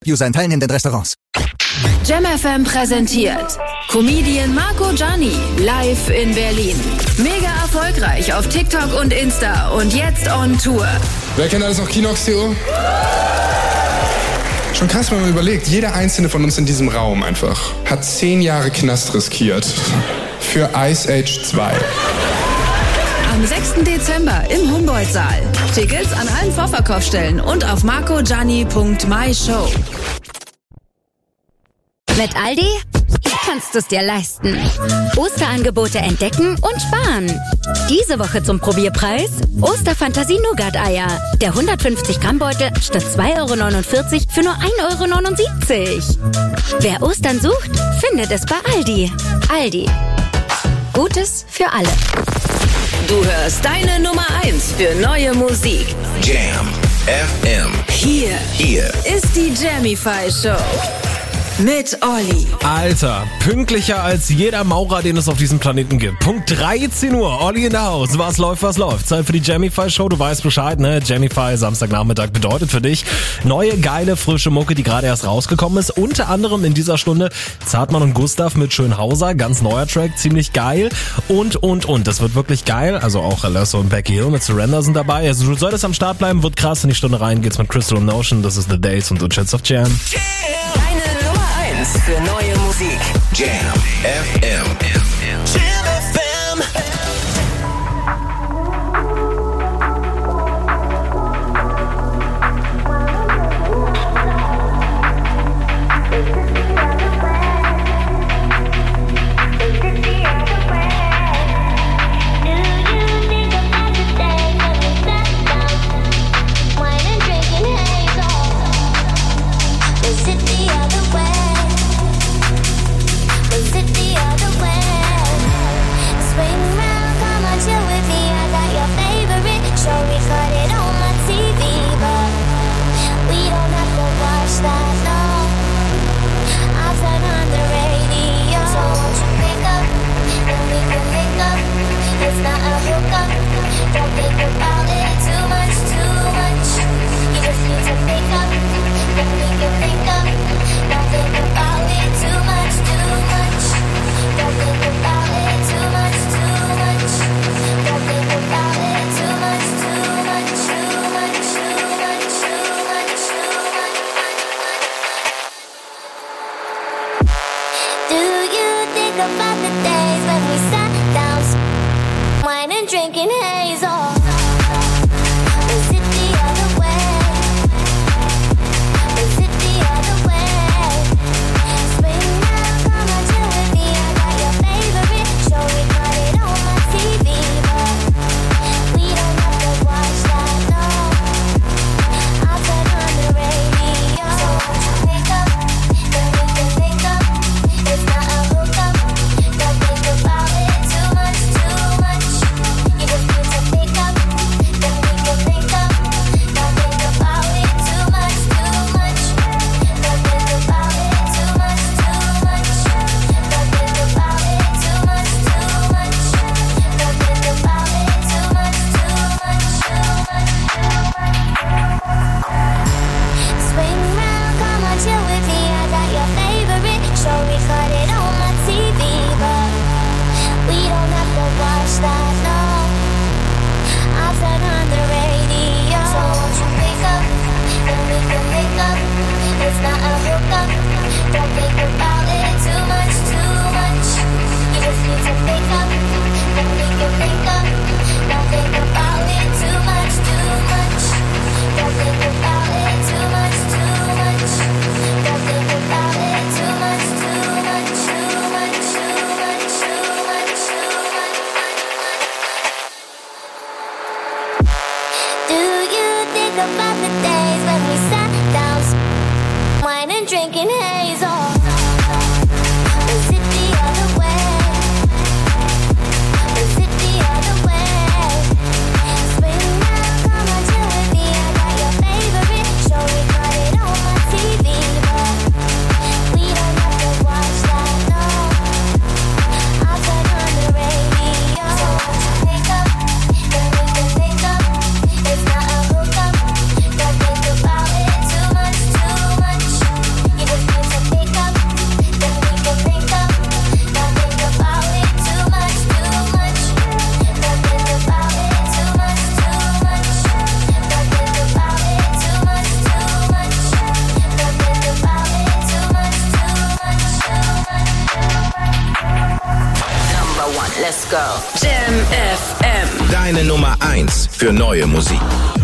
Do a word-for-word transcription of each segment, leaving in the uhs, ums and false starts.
Top-User in teilnehmenden Restaurants. Jam F M präsentiert Comedian Marco Gianni live in Berlin. Mega erfolgreich auf TikTok und Insta und jetzt on Tour. Wer kennt alles noch Kinox T O? Schon krass, wenn man überlegt, jeder einzelne von uns in diesem Raum einfach hat zehn Jahre Knast riskiert für Ice Age zwei. Am sechsten Dezember im Humboldt-Saal. Tickets an allen Vorverkaufsstellen und auf marco gianni punkt my show. Mit Aldi kannst du es dir leisten. Osterangebote entdecken und sparen. Diese Woche zum Probierpreis Osterfantasie-Nougat-Eier. Der hundertfünfzig Gramm Beutel statt zwei Euro neunundvierzig für nur ein Euro neunundsiebzig. Wer Ostern sucht, findet es bei Aldi. Aldi. Gutes für alle. Du hörst deine Nummer eins für neue Musik. Jam F M. Hier, Hier ist die Jamify Show. Mit Olli. Alter, pünktlicher als jeder Maurer, den es auf diesem Planeten gibt. Punkt dreizehn Uhr, Olli in der Haus. Was läuft, was läuft? Zeit für die Jamify Show. Du weißt Bescheid, ne? Jamify Samstagnachmittag bedeutet für dich neue, geile, frische Mucke, die gerade erst rausgekommen ist. Unter anderem in dieser Stunde Zartmann und Gustav mit Schönhauser. Ganz neuer Track, ziemlich geil. Und, und, und. Das wird wirklich geil. Also auch Alesso und Becky Hill mit Surrender sind dabei. Also du solltest am Start bleiben, wird krass. In die Stunde rein geht's mit Crystal und Notion. Das ist The Days und The Chits of Jam. Deine Nummer eins für neue Musik. Jam F M. Jam F M. Let's go. Jam F M. Deine Nummer eins für neue Musik.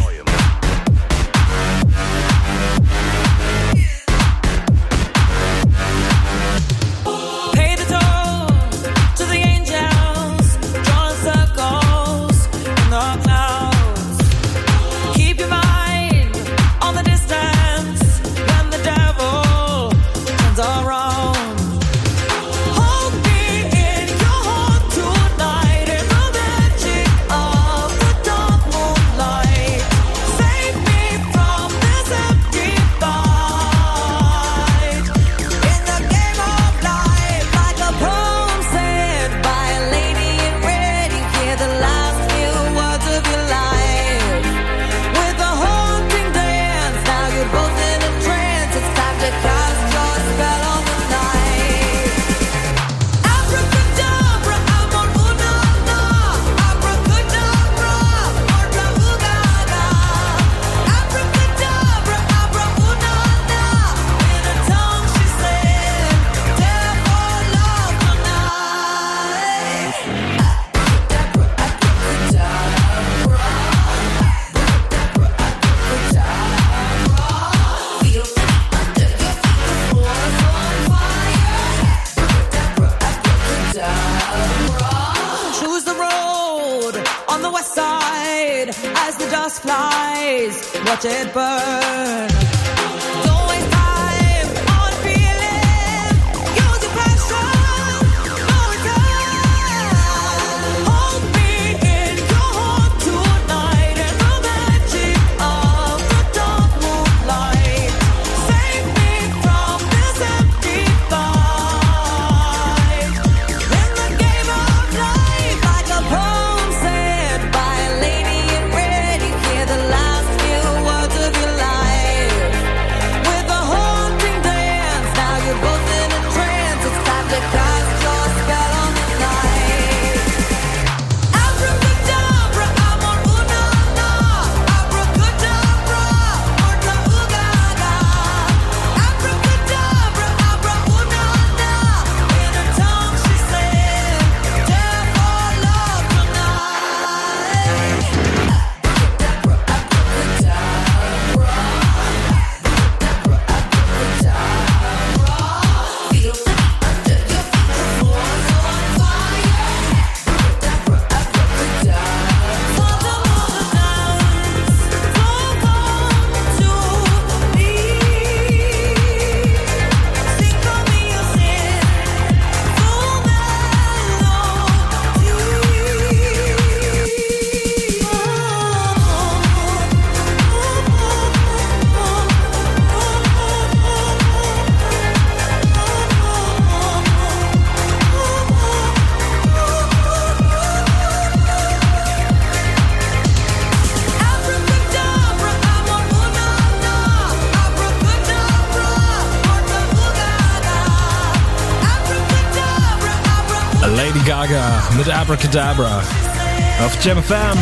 Watch it burn. Don't waste time on feeling. Use your passion. No return. Hold me in your heart tonight in the magic of the dark moonlight. Save me from this empty fight. In the game of life, like a poem said by a lady in red, you hear the last words of your life. With a haunting dance, now you're both in a trance. It's time to cast your spell on the night. Abracadabra, amor una na. Abracadabra, orta ugaga. Abracadabra, abra una na. In her tongue she said, "Death or love tonight." Lady Gaga mit Abracadabra auf Jam F M.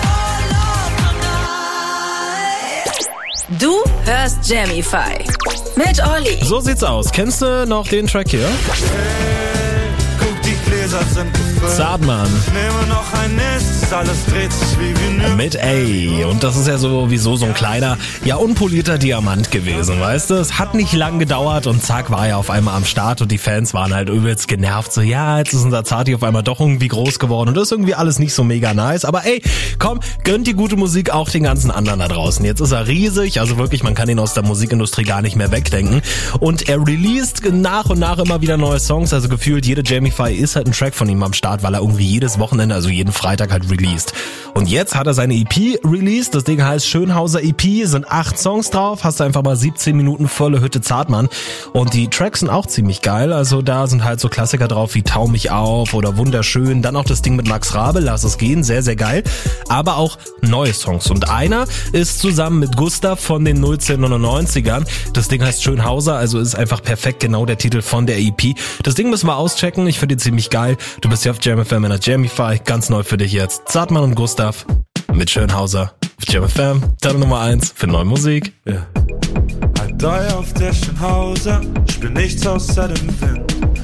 Du hörst Jamify mit Olli. So sieht's aus. Kennst du noch den Track hier? Guck, die Gläser sind gefüllt. Zartmann. Nehme noch ein nächstes, alles dreht sich wie Vinyl. Mit A. Und das ist ja sowieso so ein kleiner, ja unpolierter Diamant gewesen, weißt du? Es hat nicht lang gedauert und zack war er auf einmal am Start und die Fans waren halt übelst genervt. So, ja, jetzt ist unser Zarti auf einmal doch irgendwie groß geworden und das ist irgendwie alles nicht so mega nice. Aber ey, komm, gönnt die gute Musik auch den ganzen anderen da draußen. Jetzt ist er riesig, also wirklich, man kann ihn aus der Musikindustrie gar nicht mehr wegdenken. Und er released nach und nach immer wieder neue Songs, also gefühlt jede Jamify ist halt ein Track von ihm am Start, weil er irgendwie jedes Wochenende, also jeden Freitag halt released. Und jetzt hat er seine E P released, das Ding heißt Schönhauser E P, sind acht Songs drauf, hast du einfach mal siebzehn Minuten volle Hütte Zartmann. Und die Tracks sind auch ziemlich geil, also da sind halt so Klassiker drauf wie Tau mich auf oder Wunderschön, dann auch das Ding mit Max Rabe, Lass es gehen, sehr, sehr geil. Aber auch neue Songs und einer ist zusammen mit Gustav von den neunzehnhundertneunundneunzigern, das Ding heißt Schönhauser, also ist einfach perfekt genau der Titel von der E P. Das Ding müssen wir auschecken, ich finde die ziemlich geil. Du bist hier auf Jam F M in der Jamify, ganz neu für dich jetzt. Zartmann und Gustav mit Schönhauser auf Jam F M, Teil Nummer eins für neue Musik. Yeah. Halt Ei auf der Schönhauser, spür nichts außer dem Wind. Ich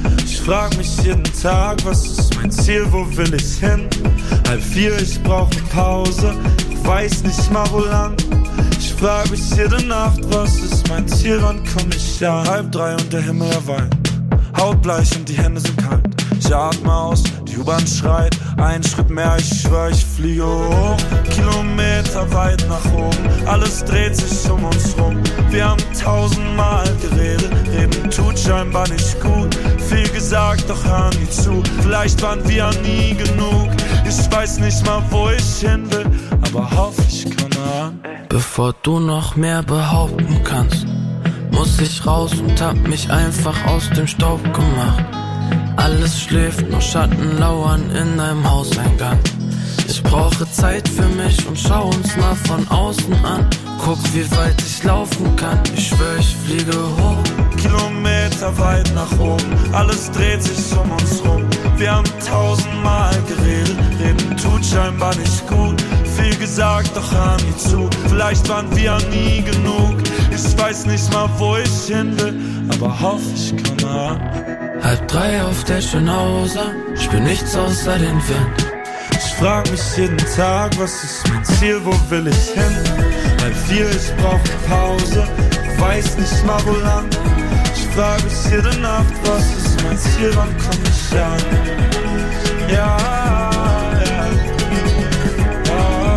frag mich jeden Tag, was ist mein Ziel, wo will ich hin? Halb vier, ich brauch ne Pause, ich weiß nicht mal wo lang. Ich frag mich jede Nacht, was ist mein Ziel, wann komm ich an? Halb drei und der Himmel erweint, hautbleich und die Hände sind kalt. Ich atme aus, die U-Bahn schreit, ein Schritt mehr, ich schwör, ich fliege hoch. Kilometer weit nach oben, alles dreht sich um uns rum. Wir haben tausendmal geredet, reden tut scheinbar nicht gut. Viel gesagt, doch hören nie zu, vielleicht waren wir nie genug. Ich weiß nicht mal, wo ich hin will, aber hoff, ich komme an. Bevor du noch mehr behaupten kannst, muss ich raus und hab mich einfach aus dem Staub gemacht. Alles schläft, nur Schatten lauern in einem Hauseingang. Ich brauche Zeit für mich und schau uns mal von außen an. Guck, wie weit ich laufen kann, ich schwör, ich fliege hoch. Kilometer weit nach oben, alles dreht sich um uns rum. Wir haben tausendmal geredet, reden tut scheinbar nicht gut. Viel gesagt, doch hören nie zu, vielleicht waren wir nie genug. Ich weiß nicht mal, wo ich hin will, aber hoff, ich komme an. Halb drei auf der Schönhauser, spür nichts außer den Wind. Ich frag mich jeden Tag, was ist mein Ziel, wo will ich hin? Halb vier, ich brauch ne Pause, ich weiß nicht mal wo lang. Ich frag mich jede Nacht, was ist mein Ziel, wann komm ich an? Ja, ja, ja.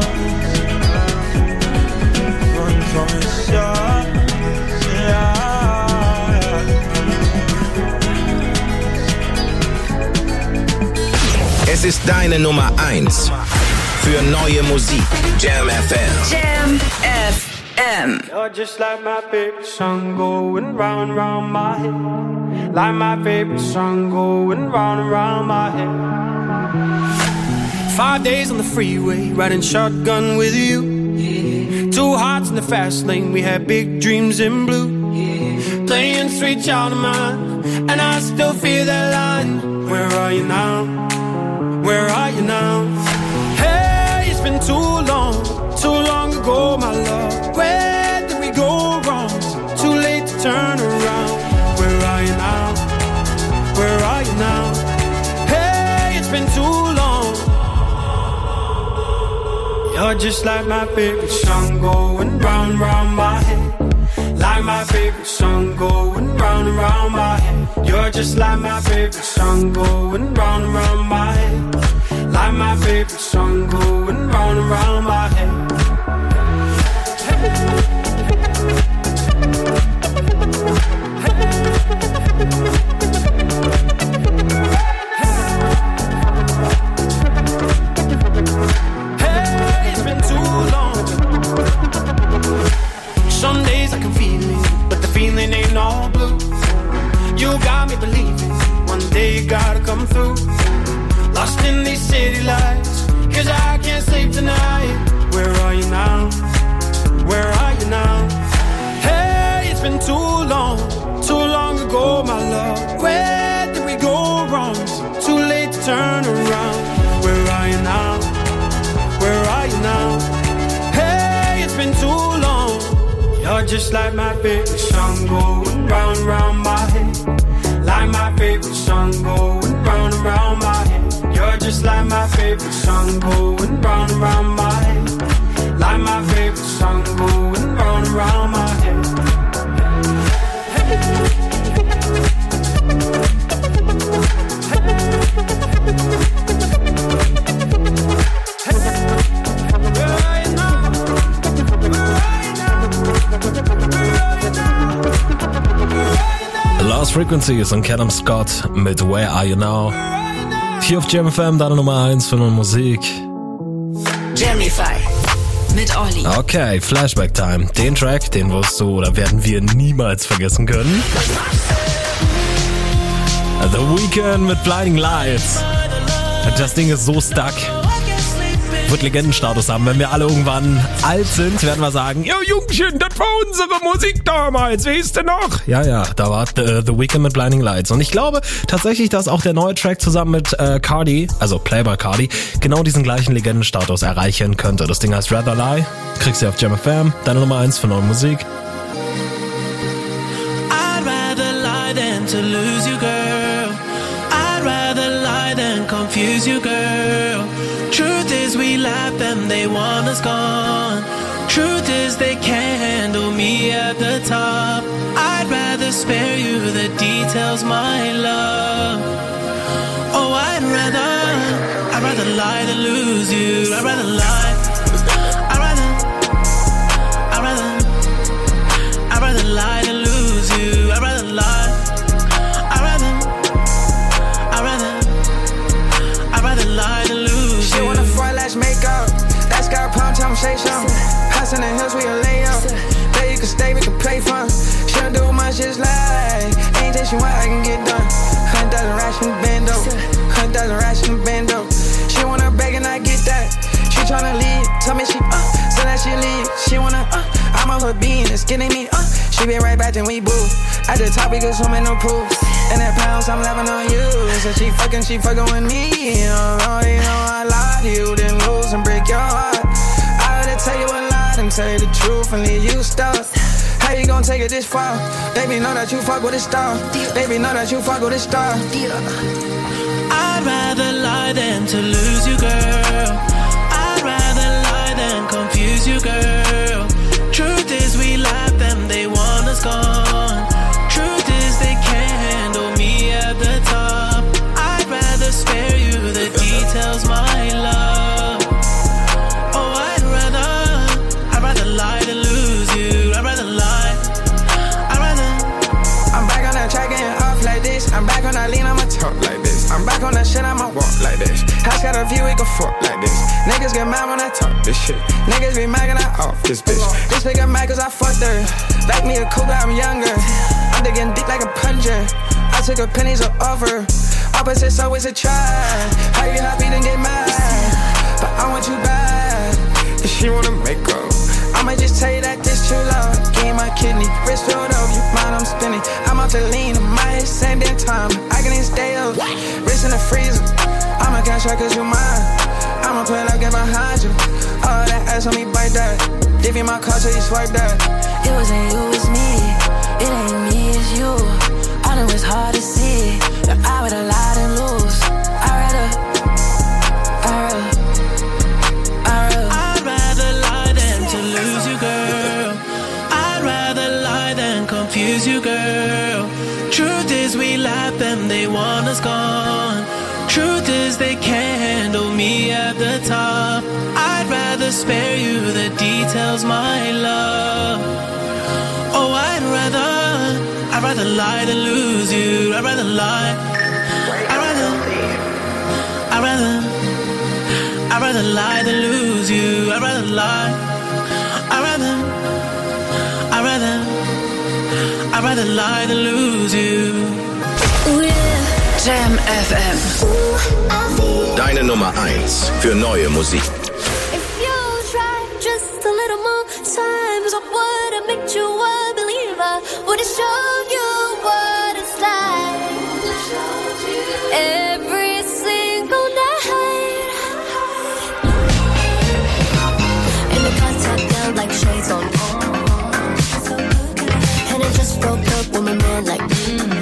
Wann komm ich an? Ja. Es ist deine Nummer eins für neue Musik. Jam F M. Jam F M. You're just like my favorite song going round and round my head. Like my favorite song going round and round my head. Five days on the freeway, riding shotgun with you. Yeah. Two hearts in the fast lane, we had big dreams in blue. Yeah. Playing sweet child of mine, and I still feel that line. Where are you now? Where are you now? Hey, it's been too long, too long ago, my love. Where did we go wrong? Too late to turn around. Where are you now? Where are you now? Hey, it's been too long. You're just like my favorite song going round, round my head. Like my favorite song going round and round my head. You're just like my favorite song going round and round my head. Like my favorite song going round and round my head. Hey, it's been too long. Some days I can feel it, but the feeling ain't all blue. You got me believing one day you gotta come through. Lost in these city lights, cause I can't sleep tonight. Where are you now? Where are you now? Hey, it's been too long, too long ago, my love. Where did we go wrong? Too late to turn around. Where are you now? Where are you now? Hey, it's been too long. You're just like my favorite song going round, round my head. Like my favorite song going round and round my head. You're just like my favorite song going round and round my head. Like my favorite song going round and round my head. Lost Frequencies und Callum Scott mit Where Are You Now? Hier auf Jam F M, deine Nummer eins für neue Musik. Jamify mit Olli. Okay, Flashback Time. Den Track, den wirst du oder werden wir niemals vergessen können. The Weeknd mit Blinding Lights. Das Ding ist so stuck. Wird Legendenstatus haben. Wenn wir alle irgendwann alt sind, werden wir sagen, ja Jungchen, das war unsere Musik damals, wie ist denn noch? Ja, ja, da war äh, The Weeknd mit Blinding Lights. Und ich glaube tatsächlich, dass auch der neue Track zusammen mit äh, Cardi, also Playboy Cardi, genau diesen gleichen Legendenstatus erreichen könnte. Das Ding heißt Rather Lie, kriegst du auf Jam F M, deine Nummer eins für neue Musik. I'd rather lie than to lose you, girl. confuse you, girl. Truth is we left them, they want us gone. Truth is they can't handle me at the top. I'd rather spare you the details, my love. Oh, I'd rather, I'd rather lie than lose you. I'd rather lie. I'd rather, I'd rather, I'd rather lie than lose you. I'd rather lie. I'd rather, I'd rather, I'd rather lie than lose you. She wanna front lash makeup. That's got a pound, tell me say something. House in the hills, we a lay up. There you can stay, we can play fun. She don't do much, just like anything what I can get done. Hundred thousand racks from the bando. Hundred thousand racks from the bando. She wanna beg and I get that. She tryna leave, tell me she uh, so that she leave. She wanna uh, I'm on her being, it's getting me uh. She been right back, then we boo. At the top, we go swimming no pool. And that pounds, I'm laughing on you. So she fucking, she fucking with me. Oh, you know I lied to you, then lose and break your heart. I had to tell you a lie and tell you the truth and leave you stuck. How you gon' take it this far? Baby, know that you fuck with a star. Baby, know that you fuck with a star. I'd rather lie than to lose you, girl. I'd rather lie than confuse you, girl. Truth is we left them, they want us gone. Truth is they can't handle me at the top. I'd rather spare you the details, my love. Oh, I'd rather, I'd rather lie than lose you. I'd rather lie. I'd rather. I'm back on that track getting off like this. I'm back on that lean, I'ma talk like this. I'm back on that shit, I'ma walk like this. House got a view, we can fuck like this. Niggas get mad when I talk this shit. Niggas be mad when I off this bitch. This bitch get mad cause I fucked her. Like me a cougar, I'm younger. I'm digging deep like a plunger. I took her pennies of offer. Opposites always a try. How you happy then get mad? But I want you bad. If she wanna make up, I'ma just tell you that this too loud. Game my kidney, wrist filled up, you mind I'm spinning. I'm out to lean, my head sending time. I can even stay up, wrist in the freezer. I'ma cash out cause you mine. I'ma pull up, get behind you. All that ass on me, bite that. Give you my card so you swipe that. It wasn't you, it's me. It ain't me, it's you. I know it's hard to see that I would've lied and lose. I'd rather, I'd rather, I'd rather. I'd rather lie than to lose you, girl. I'd rather lie than confuse you, girl. Truth is we left them, they want us gone. Truth is they can't handle me at the top. I'd rather spare you the details, my love. Oh, I'd rather, I'd rather lie than lose you. I'd rather lie. I'd rather, I'd rather, I'd rather lie than lose you. I'd rather lie. I'd rather, I'd rather, I'd rather lie than lose you. Ooh, yeah. Jam F M. Deine Nummer eins für neue Musik. If you try just a little more times, I would have made you a believer. Would have shown you what it's like. Every single night. And the cuts are down like shades on. And I just broke up with my man like mm.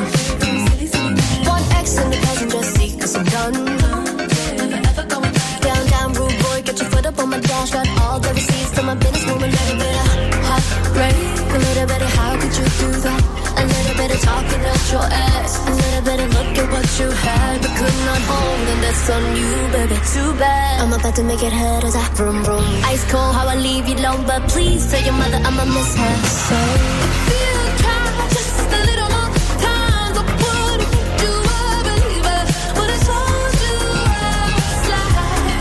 One X in the passenger seat cause I'm done. Down, down, rude boy, get your foot up on my dash. Got all the receipts to my business, move a little bit of heartbreak. A little bit of how could you do that? A little bit of talking out your ass. A little bit of look at what you had but could not hold. And that's on you, baby, too bad. I'm about to make it hurt as I vroom vroom. Ice cold, how I leave you alone. But please tell your mother I'ma miss her. So if you try just a little more time, I would've made you a believer. Would've told you I was like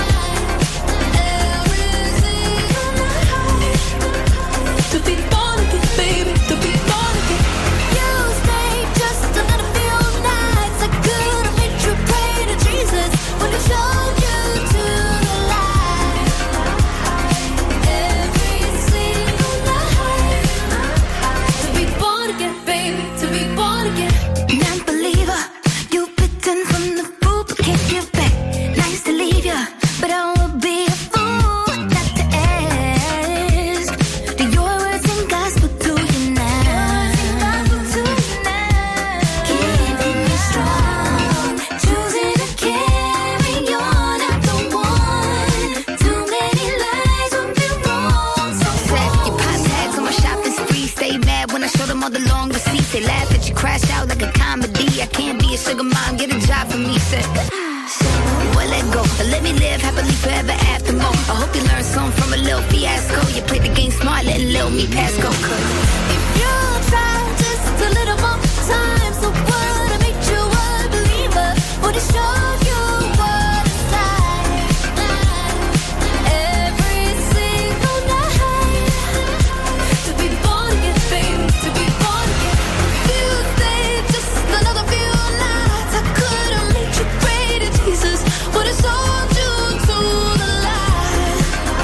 every single night. To be born again, baby, to be born again. You stayed just a little few nights. I could've made you pray to Jesus. Would've shown you to the light. Every single night. To be born again, baby, to be born again. Non-believer, you bitten from the fruit but can't give back. Nice to leave ya, but I would be a fool not to ask. Do your words and gospel to you now? Keeping you strong, choosing to care. receipts. They laugh at you, crash out like a comedy. I can't be a sugar mom, get a job for me. Said, well, let go. Let me live happily forever after more. I hope you learn something from a little fiasco. You played the game smart, letting little me pass go. Cause if you try just a little more time, so what? I make you a believer. Would it show you what it's like? Every single night. To be born again, baby. To be born again. If you stay just another few nights, I could have made you pray to Jesus. Would have sold you to the light.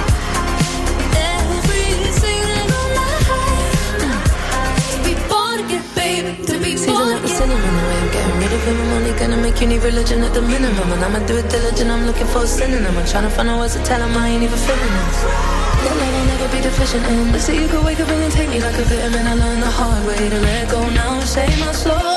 Every single night. To be born again, baby. To be born again. Sitting in the way of getting rid of him. I'm only gonna make you need religion at the minimum. And I'ma do it diligent, I'm looking for a synonym. I'm trying to find out words to tell him I ain't even feeling this. That love I'll never be deficient in. But see, you could wake up and take me like a vitamin. I learned the hard way to let go now and save my soul.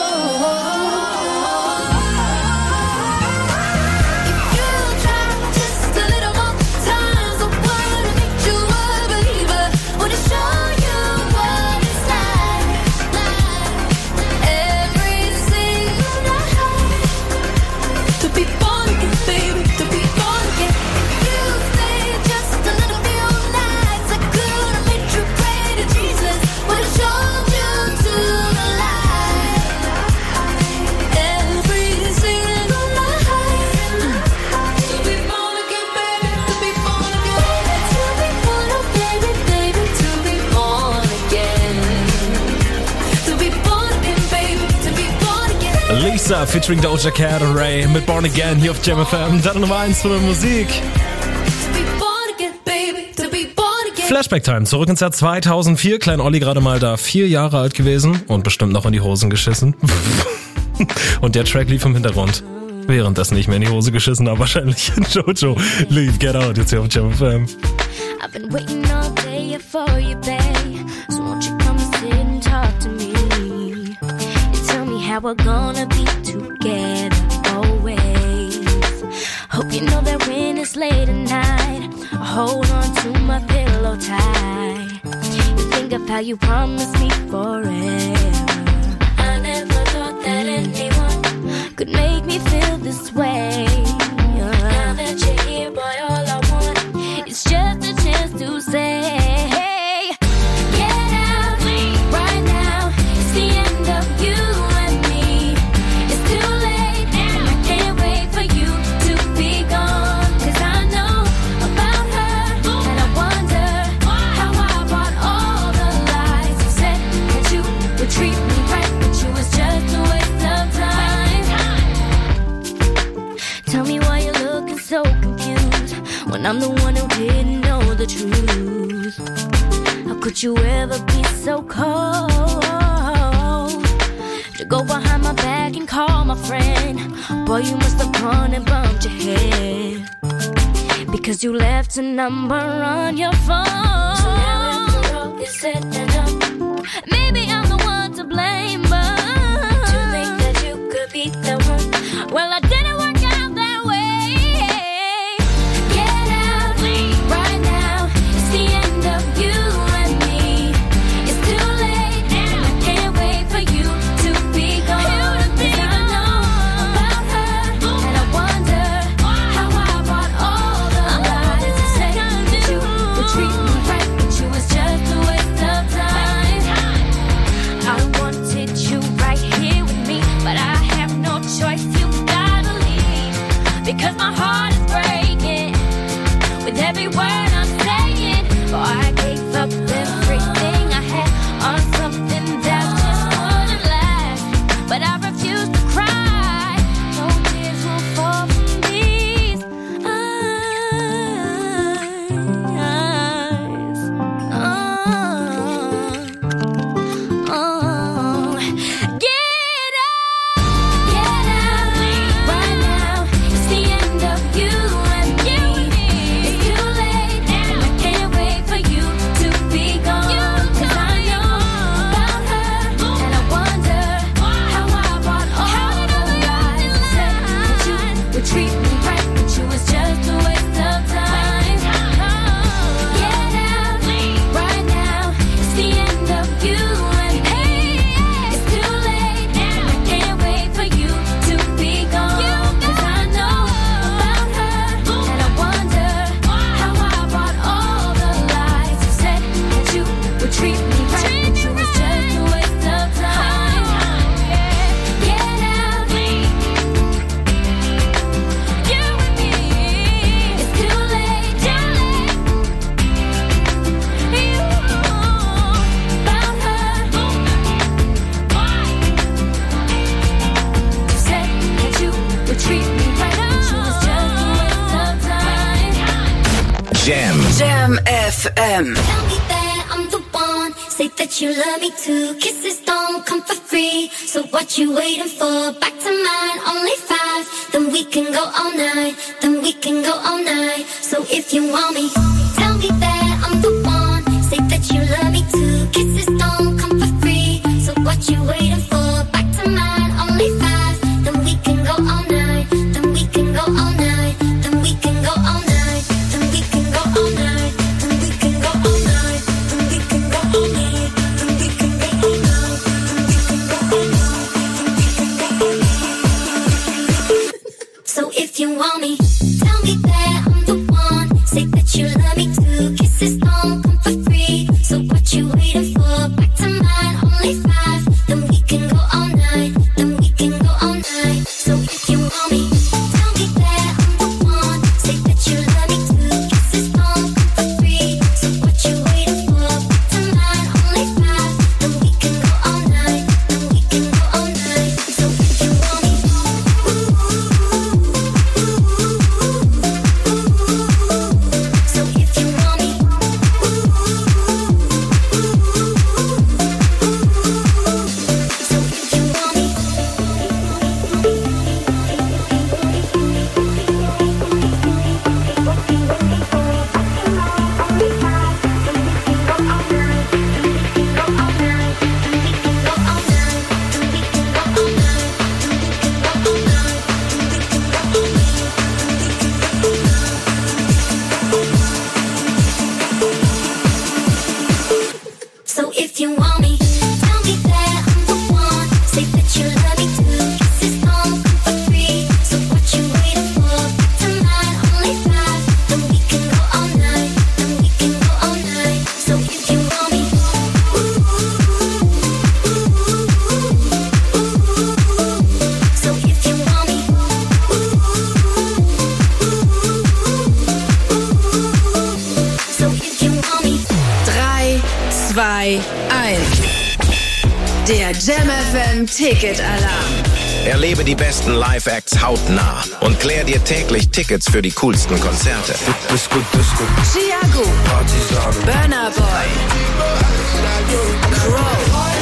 Lisa featuring Doja Cat und Ray mit Born Again hier auf Jam F M. Dann Nummer eins von der Musik. Flashback Time, zurück ins Jahr zweitausendvier. Klein Olli gerade mal da vier Jahre alt gewesen und bestimmt noch in die Hosen geschissen. Und der Track lief im Hintergrund. Währenddessen nicht mehr in die Hose geschissen, aber wahrscheinlich Jojo. Leave, get out, jetzt hier auf Jam F M. I've been waiting all day for you, babe. So won't you come sit and talk to me? How we're gonna be together always. Hope you know that when it's late at night, I hold on to my pillow tight. You think of how you promised me forever. I never thought that anyone could make me feel this way. Now that you're here, boy, all I want is just a chance to say I'm the one who didn't know the truth. How could you ever be so cold to go behind my back and call my friend? Boy, you must have gone and bumped your head because you left a number on your phone. So now after all is said and done, maybe I'm the one to blame, but to think that you could be the one, well, I didn't work out that way. Treat me right, but you was just a waste of time. I wanted you. Jam F M. Tell me that I'm the one. Say that you love me too. Kisses don't come for free. So what you waiting for? Back to mine, only five. Then we can go all night. Then we can go all night. So if you want me, tell me that I'm the one. Say that you love me too. Kisses don't come for free. So what you waiting for? Back to mine, only five. Then we can go all night. Then we can go all night. Then we can go all night. Then we can go all night. Then we can go all night. Then we can go all night. Then we can go all night. Then we can go all night. So if you want me, tell me that I'm the one. Say that you love me too. Kisses don't come for free. So what you waiting for? Back to mine, only five. Then we can go all night. Then we can go all night. So if you want me, tell me that I'm the one. Say that you love me too. Kisses don't come for free. So what you waiting for? Back to mine, only five. Then we can go all night. Then we can go all night. So if you want me, so if you want me, so if you want me. So if you want me, tell me that I'm the one. Say that you love me too. Kisses don't come for free. So what you waiting for? Back to mine, only five. Then we can go all night. Then we can go all night. So if you want me, so if you want me, so if you want me. drei, zwei, eins. Der Jam F M Ticket-Alarm. Erlebe die besten Live-Acts hautnah und klär dir täglich Tickets für die coolsten Konzerte. Disco, Disco, Chiago, Partisanen. Burna Boy, Crow,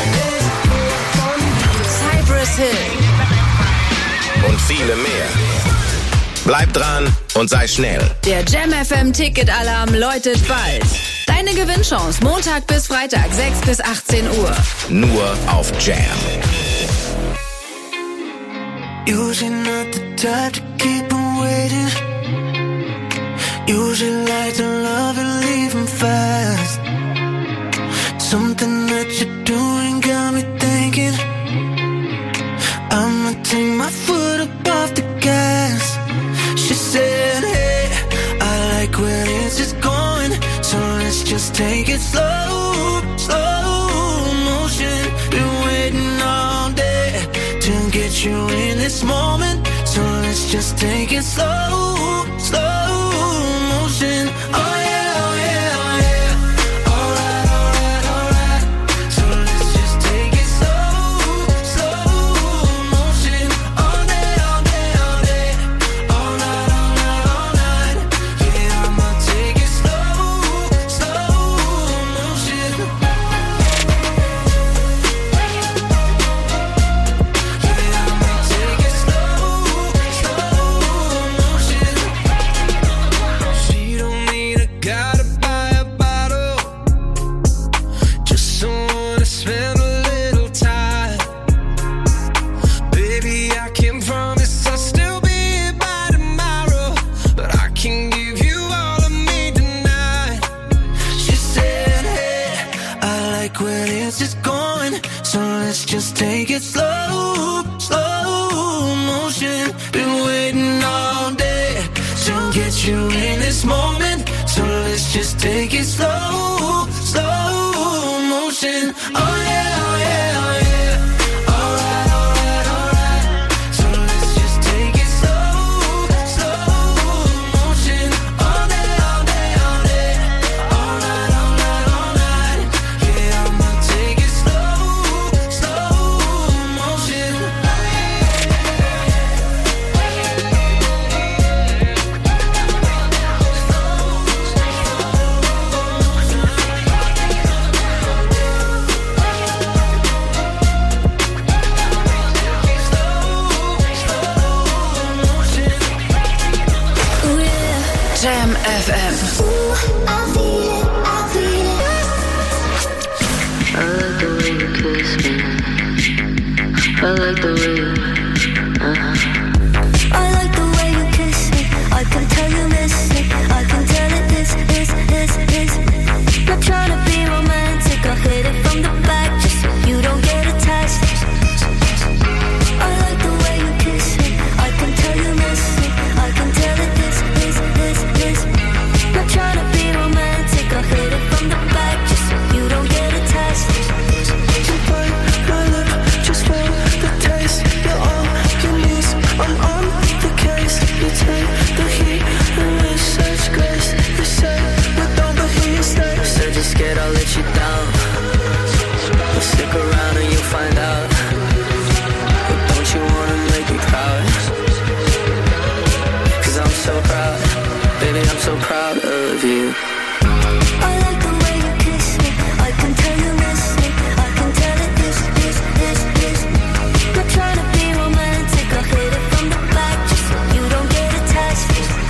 Cypress Hill. Und viele mehr. Bleib dran und sei schnell. Der Jam F M Ticket-Alarm läutet bald. Deine Gewinnchance Montag bis Freitag, sechs bis achtzehn Uhr. Nur auf Jam. Usually not the type to keep on waiting. Usually like to love and leave 'em fast. Something that you're doing got me thinking I'ma take my foot up off the gas. She said, hey, I like where this is going, so let's just take it slow, slow motion. Been waiting all day to get you in this moment, so let's just take it slow, slow motion. Oh yeah, oh yeah, oh yeah. Alright, alright, alright. So let's just take it slow, slow motion. All day, all day, all day. All night, all night, all night. Yeah, I'ma take it slow, slow motion. Yeah, I'ma take it slow, slow motion. She don't need a guy to buy a bottle, just someone to spend a little time. Baby, I can promise I'll still be here by tomorrow, but I can give you all of me tonight. She said, hey, I like where this is going, so let's just take it slow, slow motion. Been waiting all day to get you in this moment, so let's just take it slow, slow motion. Oh yeah, oh yeah, oh yeah. Alright, alright, alright. So let's just take it slow, slow motion. All day, all day, all day. All night, all night, all night. Yeah, I'ma take it slow, slow motion. F M. I like the way you kiss me. I like the way you, uh-huh. I like the way you kiss me. I can tell you miss it. I can tell it is, is, is, is. Not trying to be romantic. I'll hit it from the back just so you don't get attached. I like the way you kiss me. I can tell you miss it. I can tell it is, is, is, is. Not trying to be romantic. I'll hit it from the back just so you don't get attached. You bite my lip just for the taste. You're all you need. I'm on the case. You take the heat and with such grace. You say you don't, but here you stay. Said you're scared I'll let you down. Well, stick around and you'll find out. But don't you wanna make me proud? Cause I'm so proud. Baby, I'm so proud of you. I like the way you kiss me. I can tell you miss me. I can tell it this, this, this, this. Not trying to be romantic. I'll hit it from the back just so you don't get attached.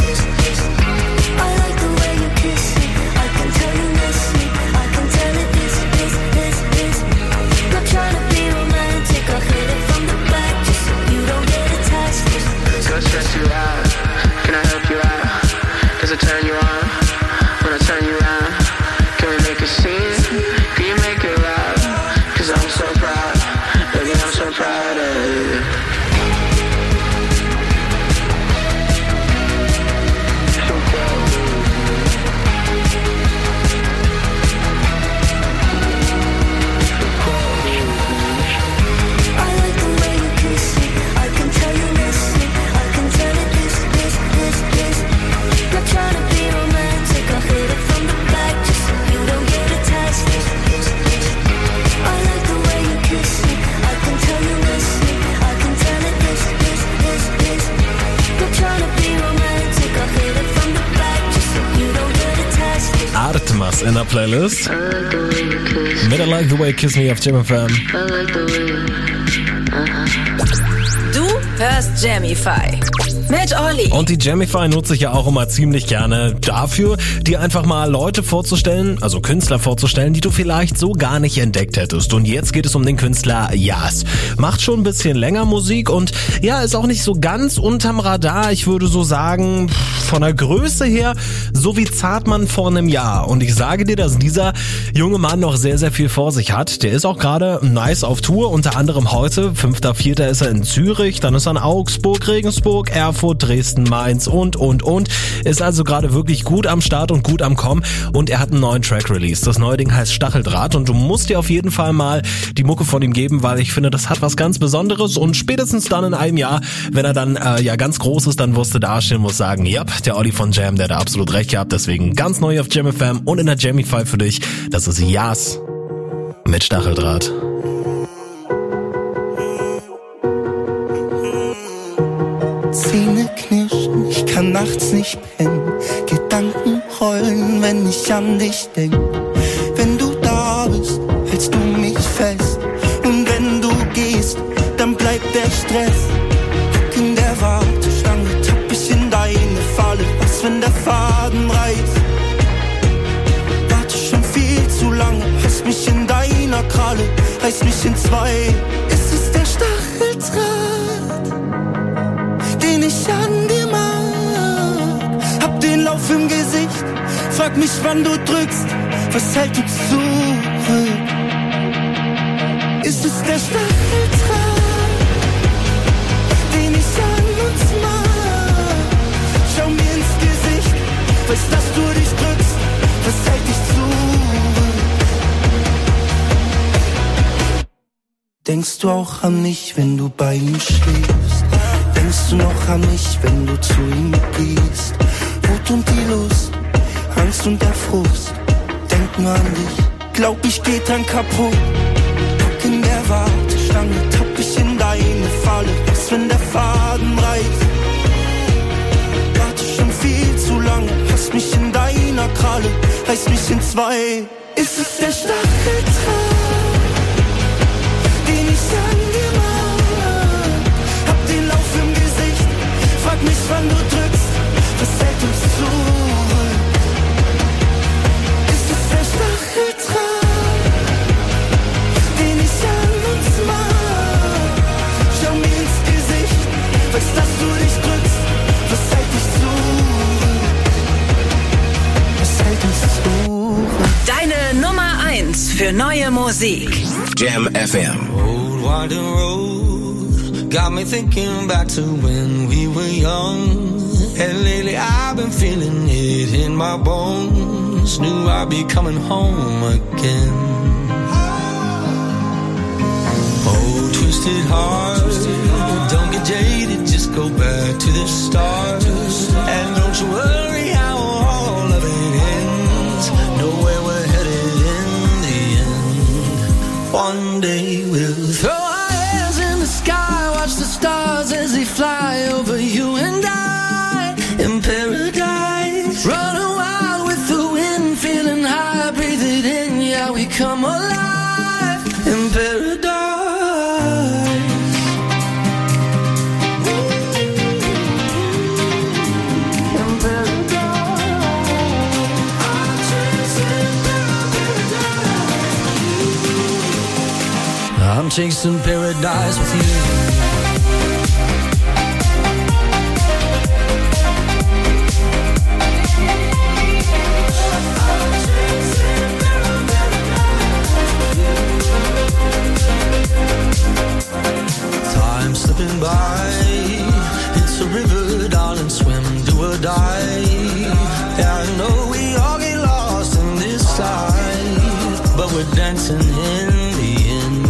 I like the way you kiss me. I can tell you miss me. I can tell it this, this, this, this. Not trying to be romantic. I'll hit it from the back just so you don't get attached. Go stress you out. Can I help you out? Does it turn you on? When I turn you around, can we make a scene? Can you make it loud? Cause I'm so proud. Baby, I'm so proud of you. So proud of you. I like the way you kiss me. I can tell you miss me. I can tell it this, this, this, this. Not trying to be romantic. I'll hit it from the back just so you don't get attached. I like the way you kiss me. I can tell you miss me. I can tell it this, this, this, this. Not trying to be romantic. I'll hit it from the back just so you don't get attached. Artemas in der Playlist. I like the way you kiss Mit I Like the Way Kiss Me auf Jam F M. I like the way you, uh-huh. Du hörst Jamify mit Olli. Und die Jamify nutze ich ja auch immer ziemlich gerne dafür, dir einfach mal Leute vorzustellen, also Künstler vorzustellen, die du vielleicht so gar nicht entdeckt hättest. Und jetzt geht es um den Künstler Yas. Macht schon ein bisschen länger Musik und ja, ist auch nicht so ganz unterm Radar. Ich würde so sagen, von der Größe her, so wie Zartmann vor einem Jahr. Und ich sage dir, dass dieser junge Mann noch sehr, sehr viel vor sich hat. Der ist auch gerade nice auf Tour, unter anderem heute, fünfter vierter ist er in Zürich, dann ist er in Augsburg, Regensburg, Erfurt, Dresden, Mainz und, und, und. Ist also gerade wirklich gut am Start und gut am Kommen und er hat einen neuen Track released. Das neue Ding heißt Stacheldraht und du musst dir auf jeden Fall mal die Mucke von ihm geben, weil ich finde, das hat was ganz Besonderes und spätestens dann in einem Jahr, wenn er dann äh, ja ganz groß ist, dann wirst du dastehen und musst sagen, ja, der Olli von Jam, der hat absolut recht gehabt, deswegen ganz neu auf Jam F M und in der Jamify für dich, das ist Yas mit Stacheldraht. Zähne knirschen, ich kann nachts nicht pennen. Gedanken heulen, wenn ich an dich denk. Wenn du da bist, hältst du mich fest. Und wenn du gehst, dann bleibt der Stress. In der Warteschlange tapp ich in deine Falle. Was, wenn der Faden reißt? Warte schon viel zu lange, hast mich in deiner Kralle. Reiß mich in zwei, ist es der Stacheldraht, den ich an dir mag. Hab den Lauf im Gesicht, frag mich, wann du drückst. Was hält du zurück? Ist es der Stacheldraht, den ich an uns mag? Schau mir ins Gesicht, weiß, dass du dich drückst. Was hält dich zurück? Denkst du auch an mich, wenn du bei ihm schläfst? Denkst du noch an mich, wenn du zu ihm gehst? Wut und die Lust, Angst und der Frust. Denk nur an dich, glaub ich geh dran kaputt. Guck in der Warteschlange, tapp ich in deine Falle. Was, wenn der Faden reißt? Warte schon viel zu lange, hast mich in deiner Kralle. Reiß mich in zwei, ist es der Stacheldraht, den ich an dir mag? Hab den Lauf im Gesicht, frag mich, wann du drückst. Was hält uns zurück? für neue Musik. Jam F M. Old winding road got me thinking back to when we were young. And lately I've been feeling it in my bones. Knew I'd be coming home again. Oh, twisted heart, don't get jaded, just go back to the start. And don't you worry how all of it ends. Know where we're headed in the end. One day we'll throw our hands in the sky, watch the stars as they fly over you and I. In paradise, running wild with the wind, feeling high, breathe it in, yeah, we come alive. In paradise. I'm chasing paradise with you. Time slipping by, it's a river, darling, swim, do or die. Yeah, I know we all get lost in this life, but we're dancing in the end.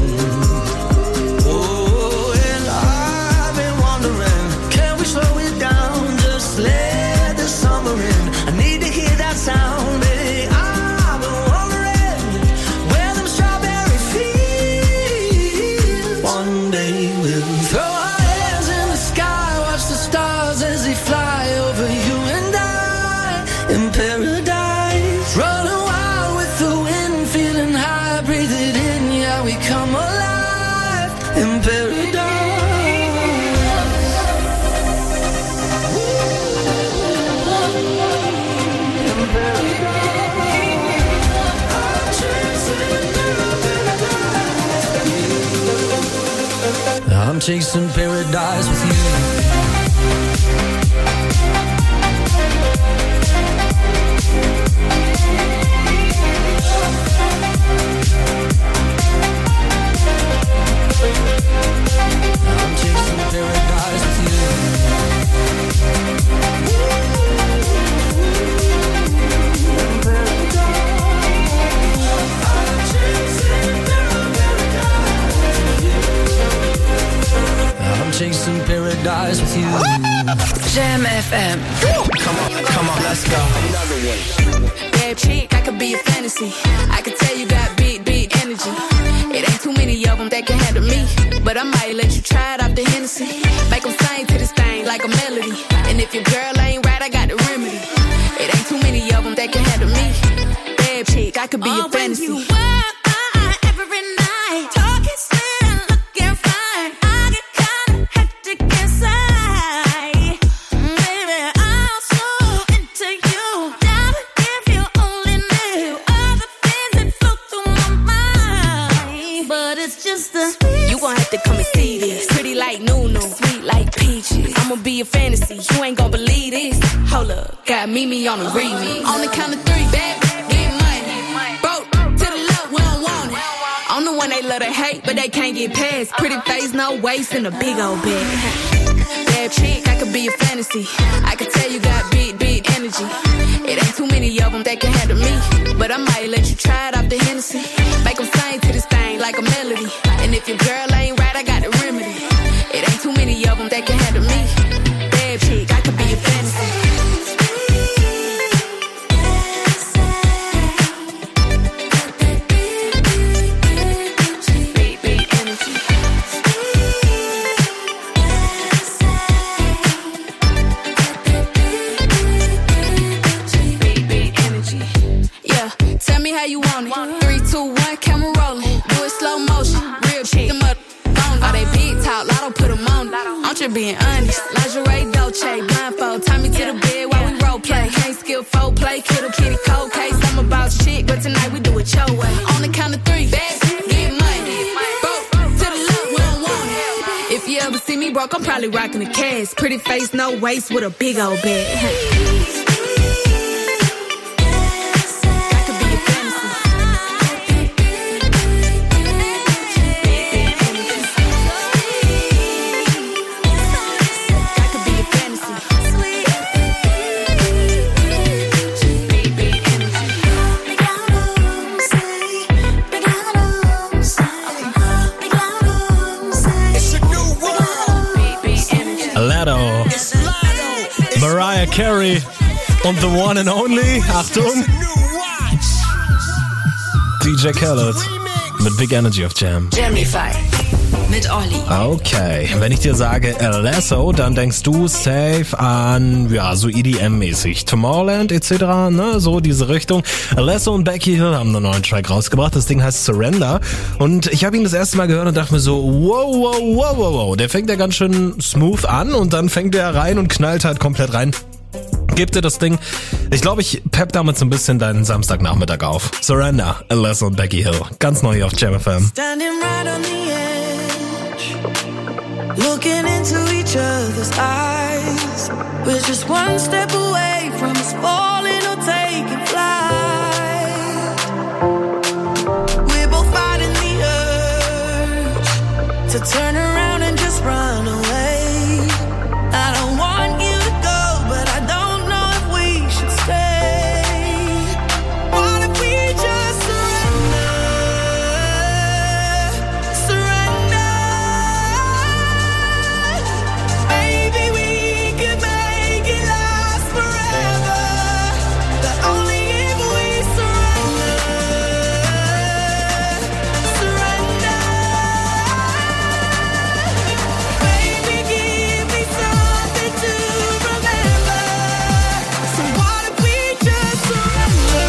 Oh, and I've been wondering, can we slow it down, just let the summer in. I need to hear that sound, baby. I've been wondering where them strawberry fields. One day we'll throw our hands in the sky, watch the stars as they fly over you and I. In paradise, running wild with the wind, feeling high, breathe it in, yeah, we come alive. In paradise. I'm chasing paradise with you. I'm chasing paradise with you. I'm chasing paradise with you. Jam F M. Come on, come on, let's go. Bad chick, I could be a fantasy. I could tell you got big, big energy. It ain't too many of them that can handle me. But I might let you try it off the Hennessy. Make them sing to this thing like a melody. And if your girl ain't right, I got the remedy. It ain't too many of them that can handle me. Bad chick, I could be Oh, a fantasy. when you walk by every night, talking sweet, looking fine, I get kinda hectic inside. Baby, I'm so into you. Now if you only knew all the things that flow through my mind. But it's just the You gon' have to come and see this. Pretty like Nunu, sweet like peaches. I'ma be a fantasy, you ain't gon' believe this. Hold up, got Mimi on the remix. On the count of three, baby, get money. Broke to the left, we don't want it. I'm the one they love to hate, but they can't get past. Pretty face, no waist, and a big old bag. Bad chick, I could be a fantasy. I could tell you got big, big energy. It ain't too many of them that can handle me. But I might let you try it off the Hennessy. Make them sing to this thing like a melody. And if your girl ain't right, I got the remedy. It ain't too many of them that can handle me. Bad chick, I could be a fantasy. Big, big energy. Big, big energy. Yeah, tell me how you want it. Three, two, one, camera rolling. Do it slow motion. Real chick, them up. All they big talk, lotto put them on. I'm just being honest. Lingerie, Dolce, blindfold. Tie me to the bed while we role play. Can't skill foul play, kittle kitty cold case. I'm about shit, but tonight we do it your way. On the count of three, bad, get money. Broke to the left, we don't want it. If you ever see me broke, I'm probably rocking the cash. Pretty face, no waist, with a big old bag. I could be a fantasy. Mariah Carey und The One and Only. Achtung! D J Khaled mit Big Energy auf Jam. Jamify mit Olli. Okay, wenn ich dir sage El Lasso, dann denkst du safe an, ja, so E D M-mäßig. Tomorrowland et cetera, ne, so diese Richtung. El Lasso und Becky Hill haben einen neuen Track rausgebracht. Das Ding heißt Surrender. Und ich habe ihn das erste Mal gehört und dachte mir so, wow, wow, wow, wow, wow. Der fängt ja ganz schön smooth an und dann fängt er rein und knallt halt komplett rein. Gib dir das Ding. Ich glaube, ich pepp damit so ein bisschen deinen Samstagnachmittag auf. Surrender, El Lasso und Becky Hill. Ganz neu hier auf Jam F M. Standing right on the edge, looking into each other's eyes. We're just one step away from us falling or taking flight. We're both fighting the urge to turn around and just run away. I don't want you to go, but I don't know if we should stay. What if we just surrender? Surrender. Maybe we could make it last forever. But only if we surrender. Surrender. Baby, give me something to remember. So what if we just surrender?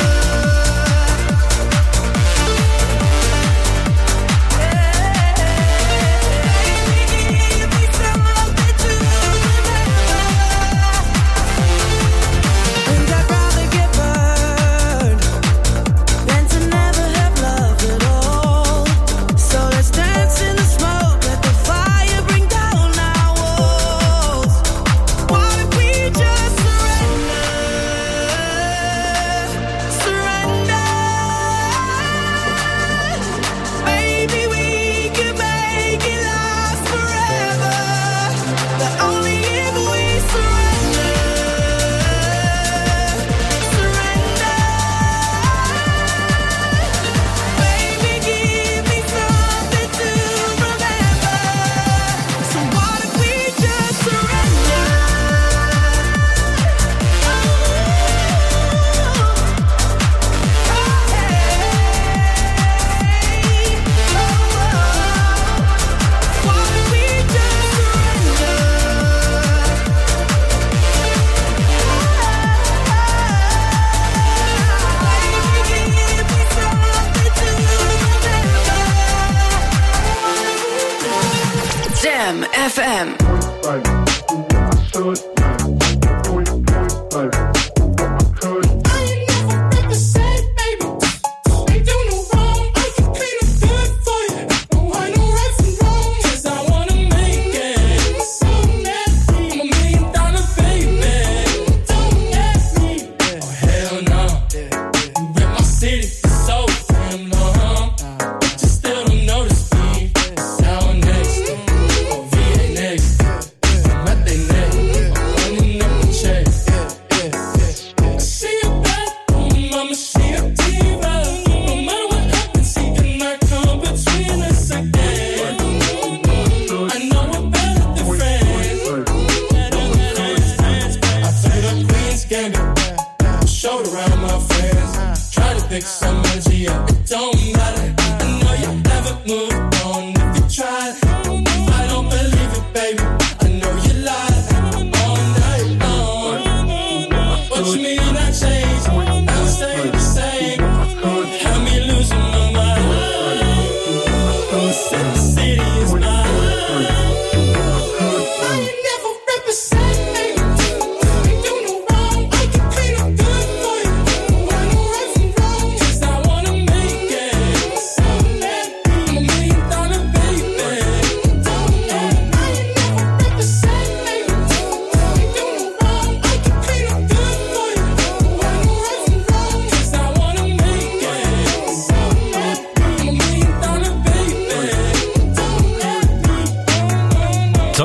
And I'd rather get burned than to never have loved at all. So let's dance in the smoke, let the fire bring down our walls. What if we just surrender? Surrender. Maybe we could make it last forever. But only if we surrender. Surrender. Baby, give me something to remember. So what if we just surrender? What if we just surrender? Jam F M. Next, oh, V A next, Methane next.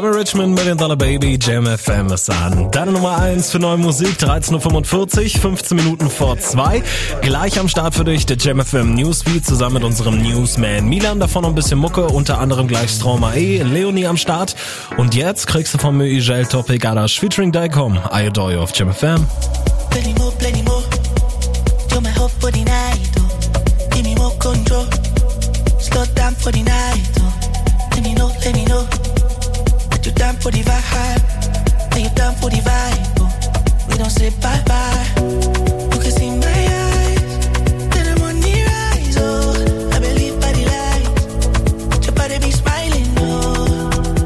Tommy Richmond, Million Dollar Baby, Jam F M ist an. Deine Nummer eins für neue Musik, dreizehn Uhr fünfundvierzig, fünfzehn Minuten vor zwei. Gleich am Start für dich der Jam F M Newsfeed zusammen mit unserem Newsman Milan. Davon noch ein bisschen Mucke, unter anderem gleich Stromae, Leonie am Start. Und jetzt kriegst du von mir Igel Topic Adash featuring Dicom, I Adore You auf Jam F M. Plenty more, plenty more. You're my hope for the night, oh. Give me more control. Slow down for the night, oh. Let me know, let me know. That you're down for the vibe. That you're down for the vibe, oh. We don't say bye-bye. You can see my eyes. Then I'm on the rise, oh. I believe by the light. Your body be smiling, oh.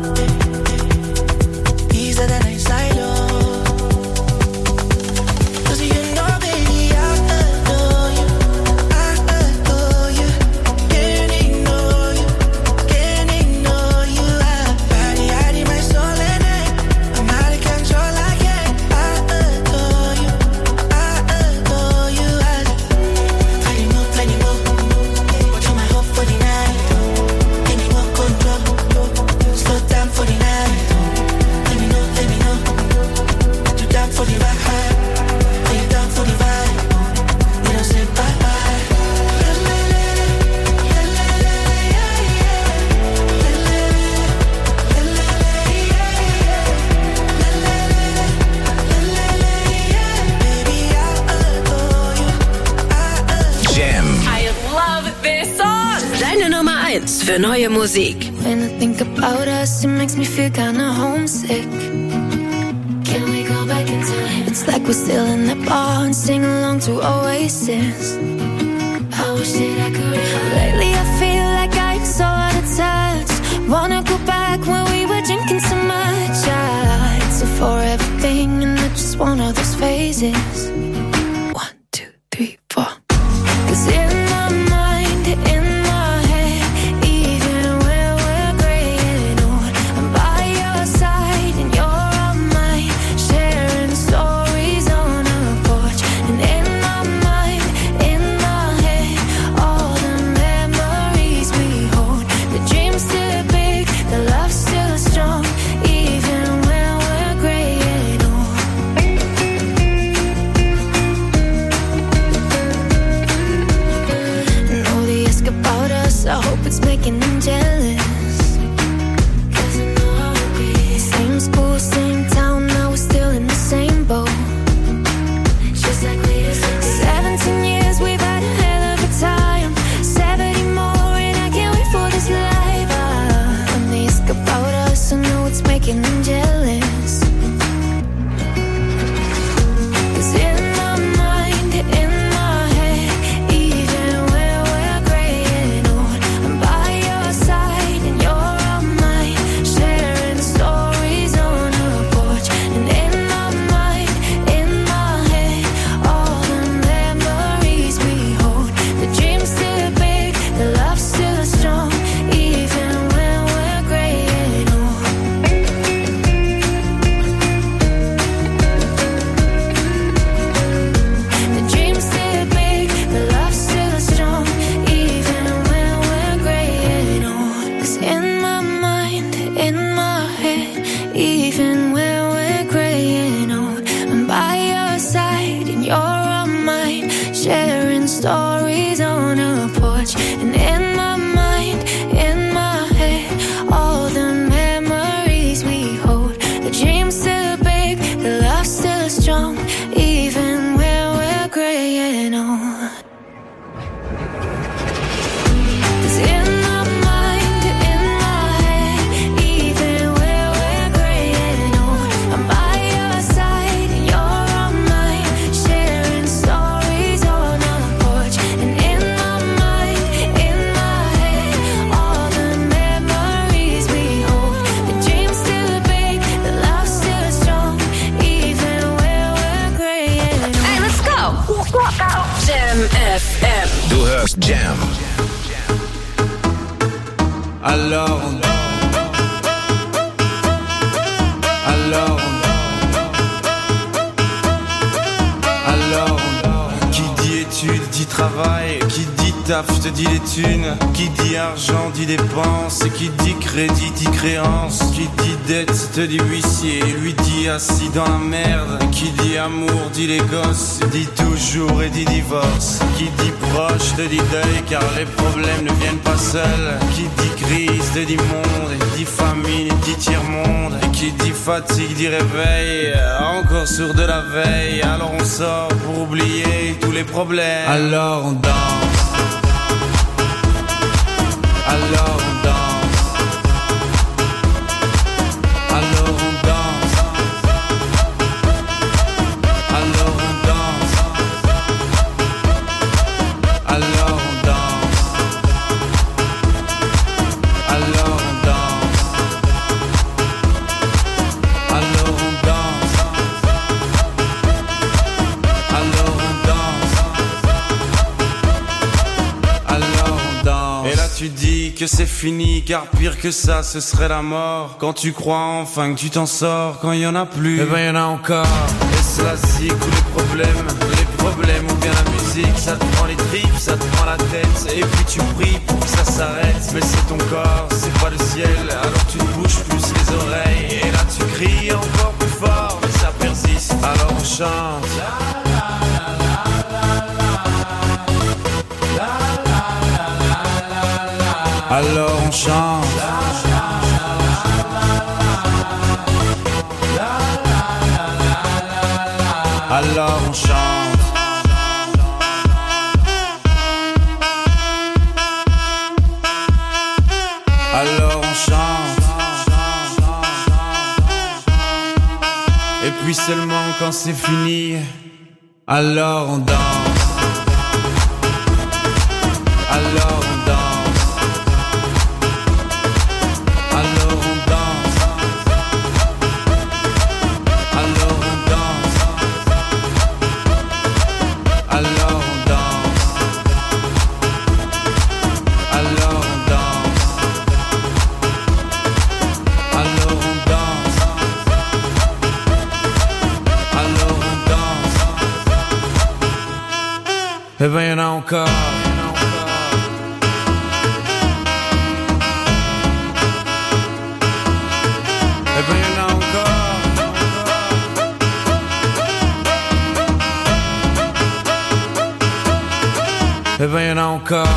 These are the nights I love. Für neue Musik. When I think about us, it makes me feel kinda homesick. Can we go back in time? It's like we're still in that bar and sing along to Oasis. I wish that I could. Lately I feel like I'm so out of touch. Wanna go back when we were drinking so much. Yeah, it's a forever thing and not just one of those phases. One, two, three, four. 'Cause in my mind, in making them jealous. 'Cause I know how it be. Same school, same town, now we're still in the same boat. Just like we used to be. Seventeen years, we've had a hell of a time. Seventy more, and I can't wait for this life. Ah, when they ask about us, I know it's making them jealous. 'Cause in my mind, in my head, even when we're gray and old, I'm by your side and you're on mine, sharing stories on a porch. And in my mind, in my head, all the memories we hold. The dream's still big, the love's still strong, even when we're gray and old. The dream's still big, the love's still strong, even when we're gray and old. 'Cause in my mind, in my head, even when we're gray and old, I'm by your side and you're on mine, sharing stories on a porch. And in my mind, in my head, all the memories we hold. The dream's still big, the love's still strong, even when we're gray and old. 'Cause in my mind, in my head, even when we're gray and old, I'm by your side and you're on mine, sharing stories on a porch. And in my mind, in my head, all the memories we hold. The dream's still big, the love's still strong, even when we're gray and old. Hey, let's go! Jam F M. Du hörst Jam. Alors, alors, alors, qui dit études dit travail, qui dit taf, je te dis les thunes. Qui dit argent dit dépense. Et qui dit crédit dit créance. Qui dit dette te dit huissier. Lui dit assis dans la merde. Qui dit amour dit les gosses. Dit toujours et dit divorce. Qui dit proche te dit deuil car les problèmes ne viennent pas seuls. Qui dit crise te dit monde. Et dit famine dit tiers-monde. Et qui dit fatigue dit réveil. Encore sur de la veille. Alors on sort pour oublier tous les problèmes. Alors on danse. Alors on danse. Alors on danse. Alors on danse. Alors on danse. Alors on danse. Alors on danse. Alors on danse. Alors on danse. Et là tu dis que c'est fini, car pire que ça ce serait la mort. Quand tu crois enfin que tu t'en sors, quand il y en a plus, eh ben y en a encore. Et c'est la zik ou les problèmes, les problèmes ou bien la musique. Ça te prend les tripes, ça te prend la tête. Et puis tu pries pour que ça s'arrête. Mais c'est ton corps, c'est pas le ciel. Alors tu te bouges plus les oreilles. Et là tu cries encore plus fort, mais ça persiste. Alors on chante. Alors on chante. Alors on chante. Alors on chante. Et puis seulement quand c'est fini, alors on danse. Alors on danse. Eh ben y'en a encore. Eh ben y'en a encore. Eh ben y'en a encore.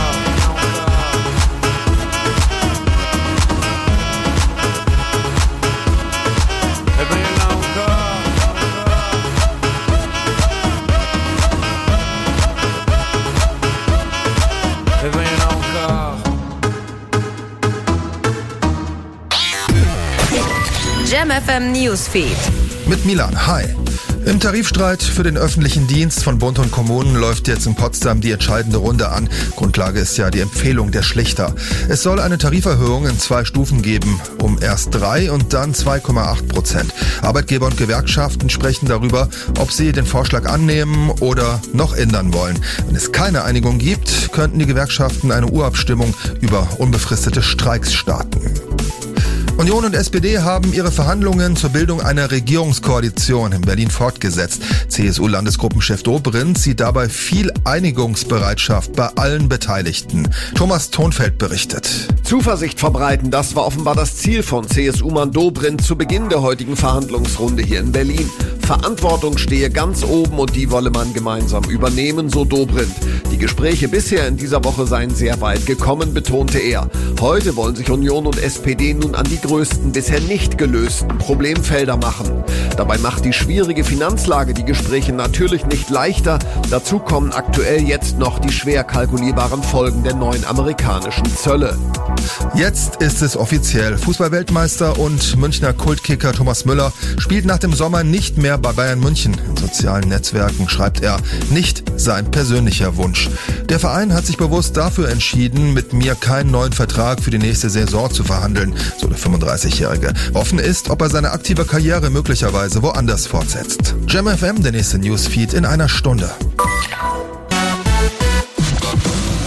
Jam F M Newsfeed. Mit Milan, hi. Im Tarifstreit für den öffentlichen Dienst von Bund und Kommunen läuft jetzt in Potsdam die entscheidende Runde an. Grundlage ist ja die Empfehlung der Schlichter. Es soll eine Tariferhöhung in zwei Stufen geben, um erst drei und dann zwei Komma acht Prozent. Arbeitgeber und Gewerkschaften sprechen darüber, ob sie den Vorschlag annehmen oder noch ändern wollen. Wenn es keine Einigung gibt, könnten die Gewerkschaften eine Urabstimmung über unbefristete Streiks starten. Union und S P D haben ihre Verhandlungen zur Bildung einer Regierungskoalition in Berlin fortgesetzt. C S U-Landesgruppenchef Dobrindt sieht dabei viel Einigungsbereitschaft bei allen Beteiligten. Thomas Thonfeld berichtet. Zuversicht verbreiten, das war offenbar das Ziel von C S U-Mann Dobrindt zu Beginn der heutigen Verhandlungsrunde hier in Berlin. Verantwortung stehe ganz oben und die wolle man gemeinsam übernehmen, so Dobrindt. Die Gespräche bisher in dieser Woche seien sehr weit gekommen, betonte er. Heute wollen sich Union und S P D nun an die größten bisher nicht gelösten Problemfelder machen. Dabei macht die schwierige Finanzlage die Gespräche natürlich nicht leichter. Dazu kommen aktuell jetzt noch die schwer kalkulierbaren Folgen der neuen amerikanischen Zölle. Jetzt ist es offiziell. Fußballweltmeister und Münchner Kultkicker Thomas Müller spielt nach dem Sommer nicht mehr bei Bayern München. In sozialen Netzwerken schreibt er, nicht sein persönlicher Wunsch. Der Verein hat sich bewusst dafür entschieden, mit mir keinen neuen Vertrag für die nächste Saison zu verhandeln, so der fünfunddreißigjährige. Offen ist, ob er seine aktive Karriere möglicherweise woanders fortsetzt. Jam F M, der nächste Newsfeed in einer Stunde.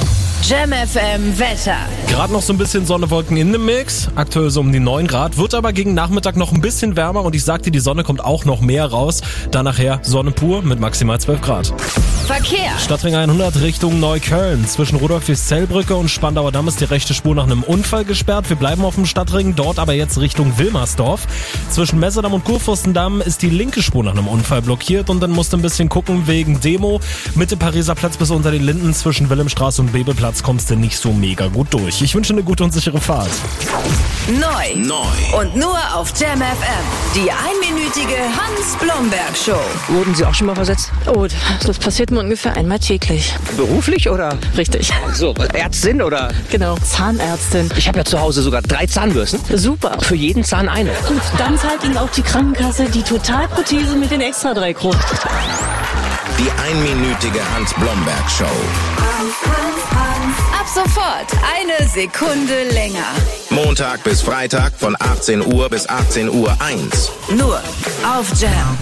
Jam F M Wetter. Gerade noch so ein bisschen Sonne, Wolken in dem Mix. Aktuell so um die neun Grad. Wird aber gegen Nachmittag noch ein bisschen wärmer und ich sagte, die Sonne kommt auch noch mehr raus. Dann nachher Sonne pur mit maximal zwölf Grad. Verkehr. Stadtring hundert Richtung Neukölln. Zwischen Rudolf-Zellbrücke und Spandauer Damm ist die rechte Spur nach einem Unfall gesperrt. Wir bleiben auf dem Stadtring, dort aber jetzt Richtung Wilmersdorf. Zwischen Messerdamm und Kurfürstendamm ist die linke Spur nach einem Unfall blockiert und dann musst du ein bisschen gucken wegen Demo. Mitte Pariser Platz bis unter den Linden zwischen Wilhelmstraße und Bebelplatz kommst du nicht so mega gut durch. Ich wünsche eine gute und sichere Fahrt. Neu. Neu. Und nur auf Jam F M. Die einminütige Hans-Blomberg-Show. Wurden Sie auch schon mal versetzt? Oh, das passiert mir ungefähr einmal täglich. Beruflich oder? Richtig. So, Ärztin oder? Genau, Zahnärztin. Ich habe ja zu Hause sogar drei Zahnbürsten. Super. Für jeden Zahn eine. Und dann zahlt Ihnen auch die Krankenkasse die Totalprothese mit den extra drei Kronen. Die einminütige Hans-Blomberg-Show. Ab sofort eine Sekunde länger. Montag bis Freitag von achtzehn Uhr bis achtzehn Uhr eins. Nur auf Jam.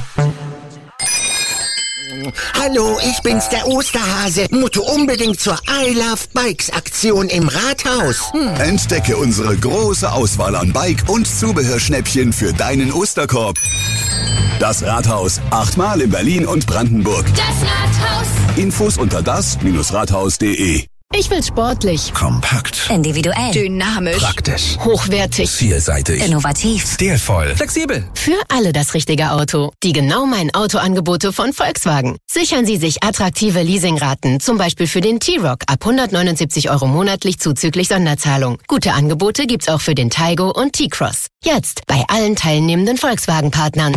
Hallo, ich bin's, der Osterhase. Musst du unbedingt zur I Love Bikes Aktion im Rathaus. Hm. Entdecke unsere große Auswahl an Bike- und Zubehörschnäppchen für deinen Osterkorb. Das Rathaus. Achtmal in Berlin und Brandenburg. Das Rathaus. Infos unter das Rathaus punkt de. Ich will sportlich, Kompakt, individuell, dynamisch, praktisch, hochwertig, vielseitig, innovativ, stilvoll, flexibel. Für alle das richtige Auto. Die genau mein Autoangebote von Volkswagen. Sichern Sie sich attraktive Leasingraten, zum Beispiel für den T-Roc ab hundertneunundsiebzig Euro monatlich zuzüglich Sonderzahlung. Gute Angebote gibt's auch für den Taigo und T-Cross. Jetzt bei allen teilnehmenden Volkswagen-Partnern.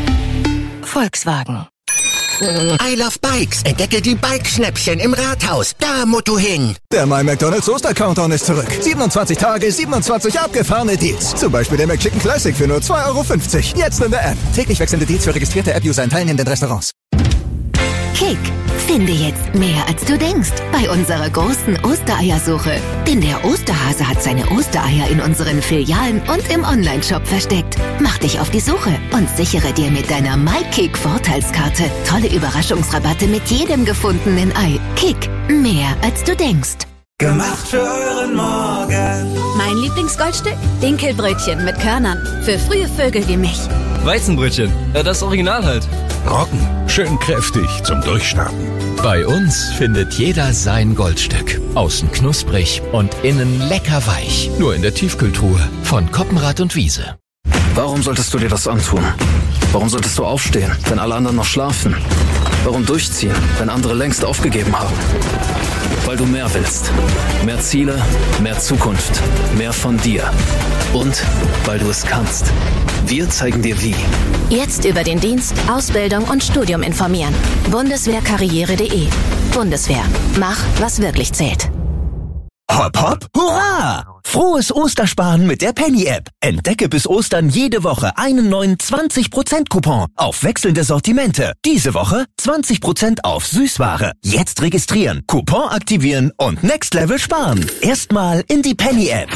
Volkswagen. I Love Bikes. Entdecke die Bike-Schnäppchen im Rathaus. Da musst du hin. Der My McDonald's Oster-Countdown ist zurück. siebenundzwanzig Tage, siebenundzwanzig abgefahrene Deals. Zum Beispiel der McChicken Classic für nur zwei Euro fünfzig. Jetzt in der App. Täglich wechselnde Deals für registrierte App-User in teilnehmenden Restaurants. Kick. Finde jetzt mehr, als du denkst, bei unserer großen Ostereiersuche. Denn der Osterhase hat seine Ostereier in unseren Filialen und im Onlineshop versteckt. Mach dich auf die Suche und sichere dir mit deiner MyKick-Vorteilskarte tolle Überraschungsrabatte mit jedem gefundenen Ei. Kick. Mehr, als du denkst. Gemacht für euren Morgen. Mein Lieblingsgoldstück? Dinkelbrötchen mit Körnern. Für frühe Vögel wie mich. Weizenbrötchen. Ja, das Original halt. Roggen. Schön kräftig zum Durchstarten. Bei uns findet jeder sein Goldstück. Außen knusprig und innen lecker weich. Nur in der Tiefkühltruhe von Koppenrad und Wiese. Warum solltest du dir das antun? Warum solltest du aufstehen, wenn alle anderen noch schlafen? Warum durchziehen, wenn andere längst aufgegeben haben? Weil du mehr willst. Mehr Ziele, mehr Zukunft, mehr von dir. Und weil du es kannst. Wir zeigen dir wie. Jetzt über den Dienst, Ausbildung und Studium informieren. Bundeswehrkarriere punkt de. Bundeswehr. Mach, was wirklich zählt. Hopp, hopp, hurra! Frohes Ostersparen mit der Penny-App. Entdecke bis Ostern jede Woche einen neuen zwanzig Prozent Coupon auf wechselnde Sortimente. Diese Woche zwanzig Prozent auf Süßware. Jetzt registrieren, Coupon aktivieren und Next Level sparen. Erstmal in die Penny-App.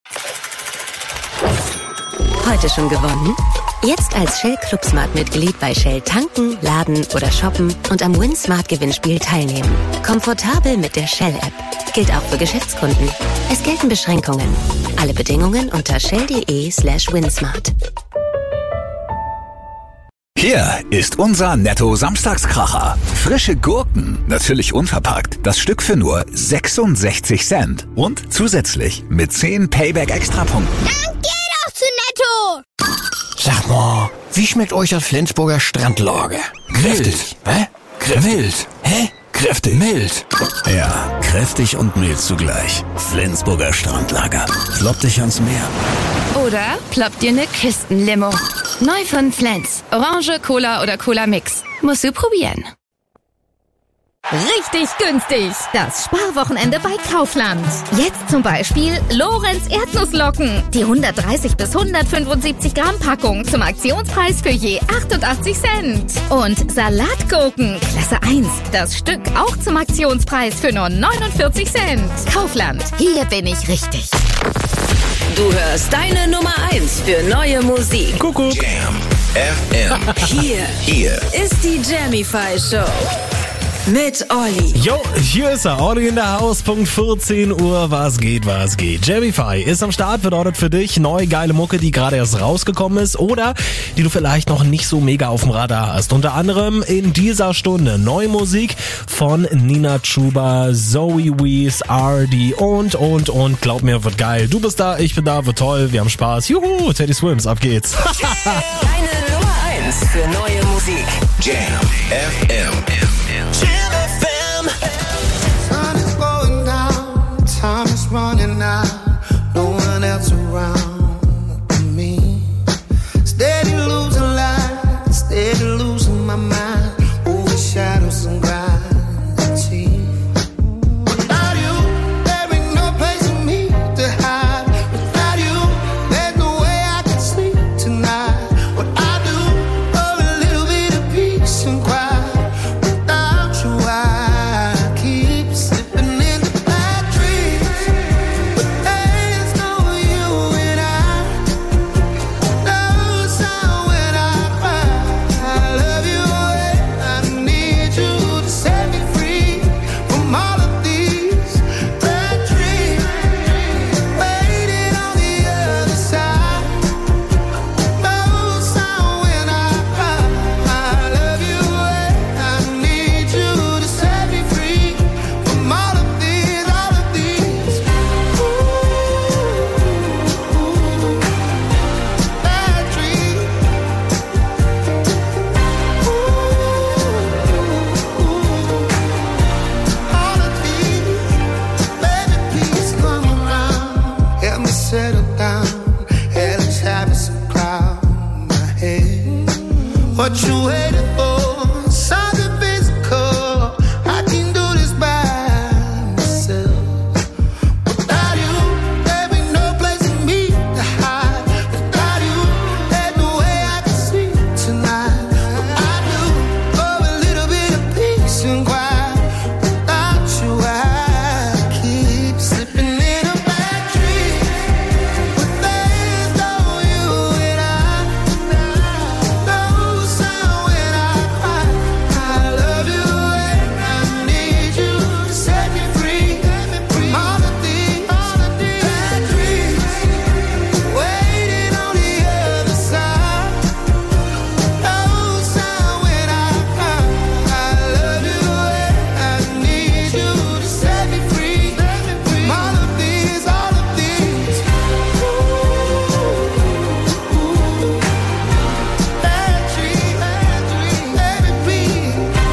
Heute schon gewonnen? Jetzt als Shell Club Smart Mitglied bei Shell tanken, laden oder shoppen und am Win Smart Gewinnspiel teilnehmen. Komfortabel mit der Shell App. Gilt auch für Geschäftskunden. Es gelten Beschränkungen. Alle Bedingungen unter shell.de slash winsmart. Hier ist unser Netto-Samstagskracher. Frische Gurken, natürlich unverpackt. Das Stück für nur sechsundsechzig Cent. Und zusätzlich mit zehn Payback-Extrapunkten. Dann geh doch zu Netto! Sag mal, wie schmeckt euch das Flensburger Strandlager? Kräftig. Hä? Mild. Hä? Kräftig. Mild. Ja, kräftig und mild zugleich. Flensburger Strandlager. Flopp dich ans Meer. Oder ploppt dir ne Kistenlimo. Neu von Flens. Orange, Cola oder Cola Mix. Musst du probieren. Richtig günstig. Das Sparwochenende bei Kaufland. Jetzt zum Beispiel Lorenz Erdnusslocken. Die hundertdreißig bis hundertfünfundsiebzig Gramm Packung zum Aktionspreis für je achtundachtzig Cent. Und Salatgurken, Klasse eins. Das Stück auch zum Aktionspreis für nur neunundvierzig Cent. Kaufland. Hier bin ich richtig. Du hörst deine Nummer eins für neue Musik. Kuckuck. Jam F M. Hier, Hier ist die Jamify Show. mit Olli. Jo, hier ist er, Olli in der Haus, Punkt vierzehn Uhr, was geht, was geht. Jamify ist am Start, bedeutet für dich neue geile Mucke, die gerade erst rausgekommen ist oder die du vielleicht noch nicht so mega auf dem Radar hast. Unter anderem in dieser Stunde neue Musik von Nina Chuba, Zoe Wees, R D und, und, und. Glaub mir, wird geil. Du bist da, ich bin da, wird toll, wir haben Spaß. Juhu, Teddy Swims, ab geht's. Deine Nummer eins für neue Musik. Jam F M. Jam F M. Sun is going down, time is running out, no one else around me. Steady losing light, steady losing my mind, over shadows and gravity. Without you, there ain't no place for me to hide. Without you, there's no way I can sleep tonight. What I do for a little bit of peace and quiet. What you waiting for? Something physical. I can do this by myself. Without you, there ain't no place for me to hide. Without you, there's no way I can sleep tonight. What I do for a little bit of peace and quiet. Without you, I keep slipping in a bad dream. But there's no you and I. No sound when I cry. I love you and I need you to set me free from all of these bad dreams waiting on the other side. No sound when I cry. I love you and I need you to set me free from all of these, all of these bad dreams, bad dreams, baby, please.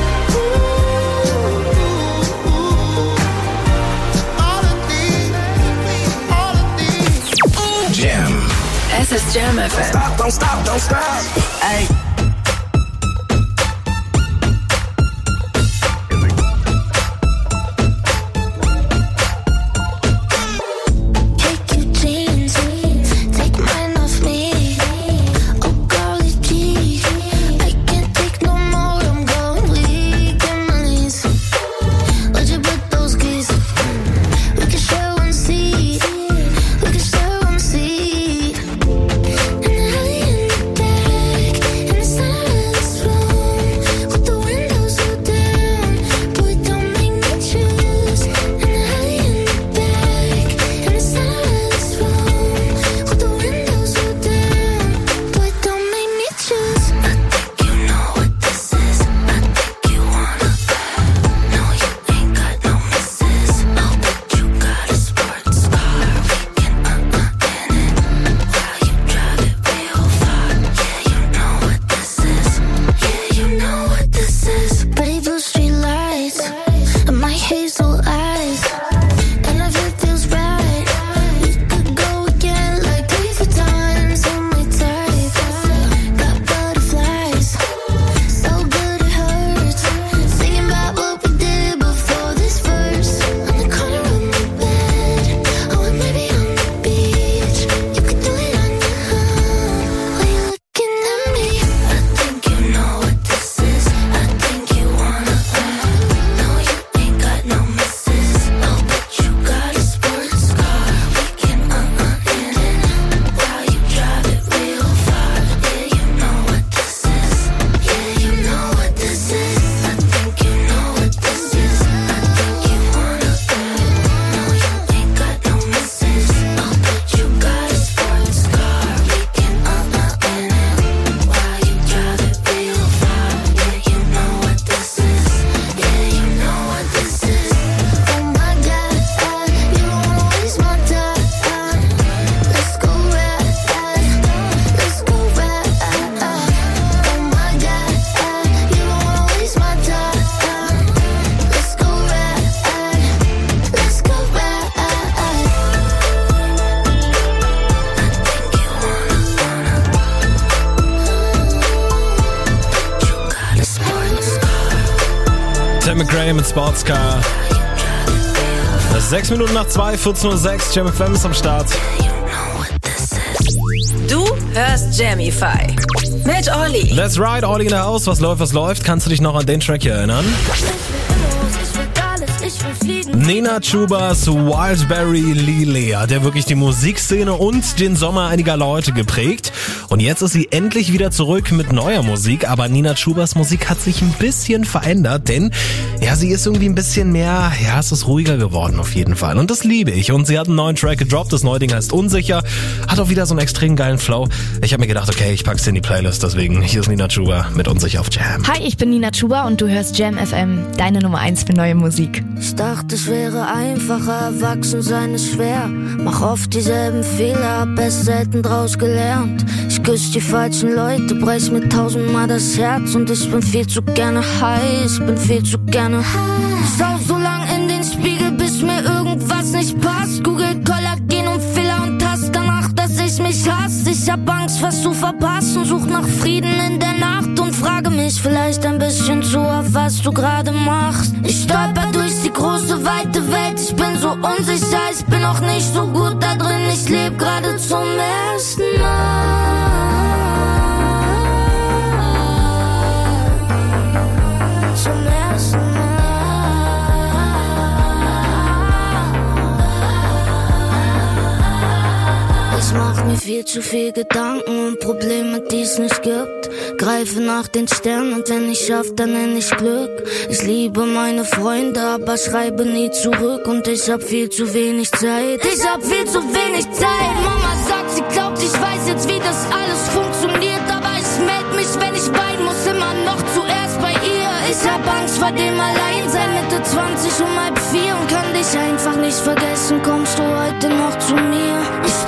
All of these, all of these. Jam. Es ist Jam F M. Stop, don't stop, don't stop. Hey. Take your jeans, take mine off me. Oh golly gee, I can't take no more. I'm going weak in my knees. Where'd you put those keys? We can share one seat. We can share one seat. And the alley in the back, and the Dan McRae mit Sportscar. Sechs Minuten nach zwei, vierzehn Uhr sechs, Jam F M ist am Start. Du hörst Jamify mit Olli. That's right, Olli in der Haus. Was läuft, was läuft? Kannst du dich noch an den Track hier erinnern? Nina Chubas Wildberry Lily hat ja wirklich die Musikszene und den Sommer einiger Leute geprägt. Und jetzt ist sie endlich wieder zurück mit neuer Musik. Aber Nina Chubas Musik hat sich ein bisschen verändert, denn ja, sie ist irgendwie ein bisschen mehr, ja, es ist ruhiger geworden auf jeden Fall. Und das liebe ich. Und sie hat einen neuen Track gedroppt. Das neue Ding heißt Unsicher. Hat auch wieder so einen extrem geilen Flow. Ich habe mir gedacht, okay, ich pack's in die Playlist. Deswegen, hier ist Nina Chuba mit Unsicher auf Jam. Hi, ich bin Nina Chuba und du hörst Jam F M. Deine Nummer eins für neue Musik. Ich dachte, es wäre einfacher, erwachsen sein ist schwer. Mach oft dieselben Fehler, hab es selten draus gelernt. Ich küsse die falschen Leute, brech mir tausendmal das Herz. Und ich bin viel zu gerne high, ich bin viel zu gerne high. Ich schau so lang in den Spiegel, bis mir irgendwas nicht passt. Google Kollagen und Filler und Hass danach, dass ich mich hasse. Ich hab Angst, was zu verpassen, such nach Frieden in der Nacht und frage mich vielleicht ein bisschen zu oft, was du gerade machst. Ich stolper durch die große, weite Welt, ich bin so unsicher, ich bin auch nicht so gut da drin, ich leb gerade zum ersten Mal. Zum ersten Mal. Ich mach mir viel zu viel Gedanken und Probleme, die es nicht gibt. Greife nach den Sternen und wenn ich schaff, dann nenn ich Glück. Ich liebe meine Freunde, aber schreibe nie zurück. Und ich hab viel zu wenig Zeit. Ich hab viel zu wenig Zeit. Mama sagt, sie glaubt, ich weiß jetzt, wie das alles funktioniert. Aber ich meld mich, wenn ich weinen muss, immer noch zuerst bei ihr. Ich hab Angst vor dem Alleinsein, Mitte zwanzig um halb vier. Und kann dich einfach nicht vergessen, kommst du heute noch zu mir? Ich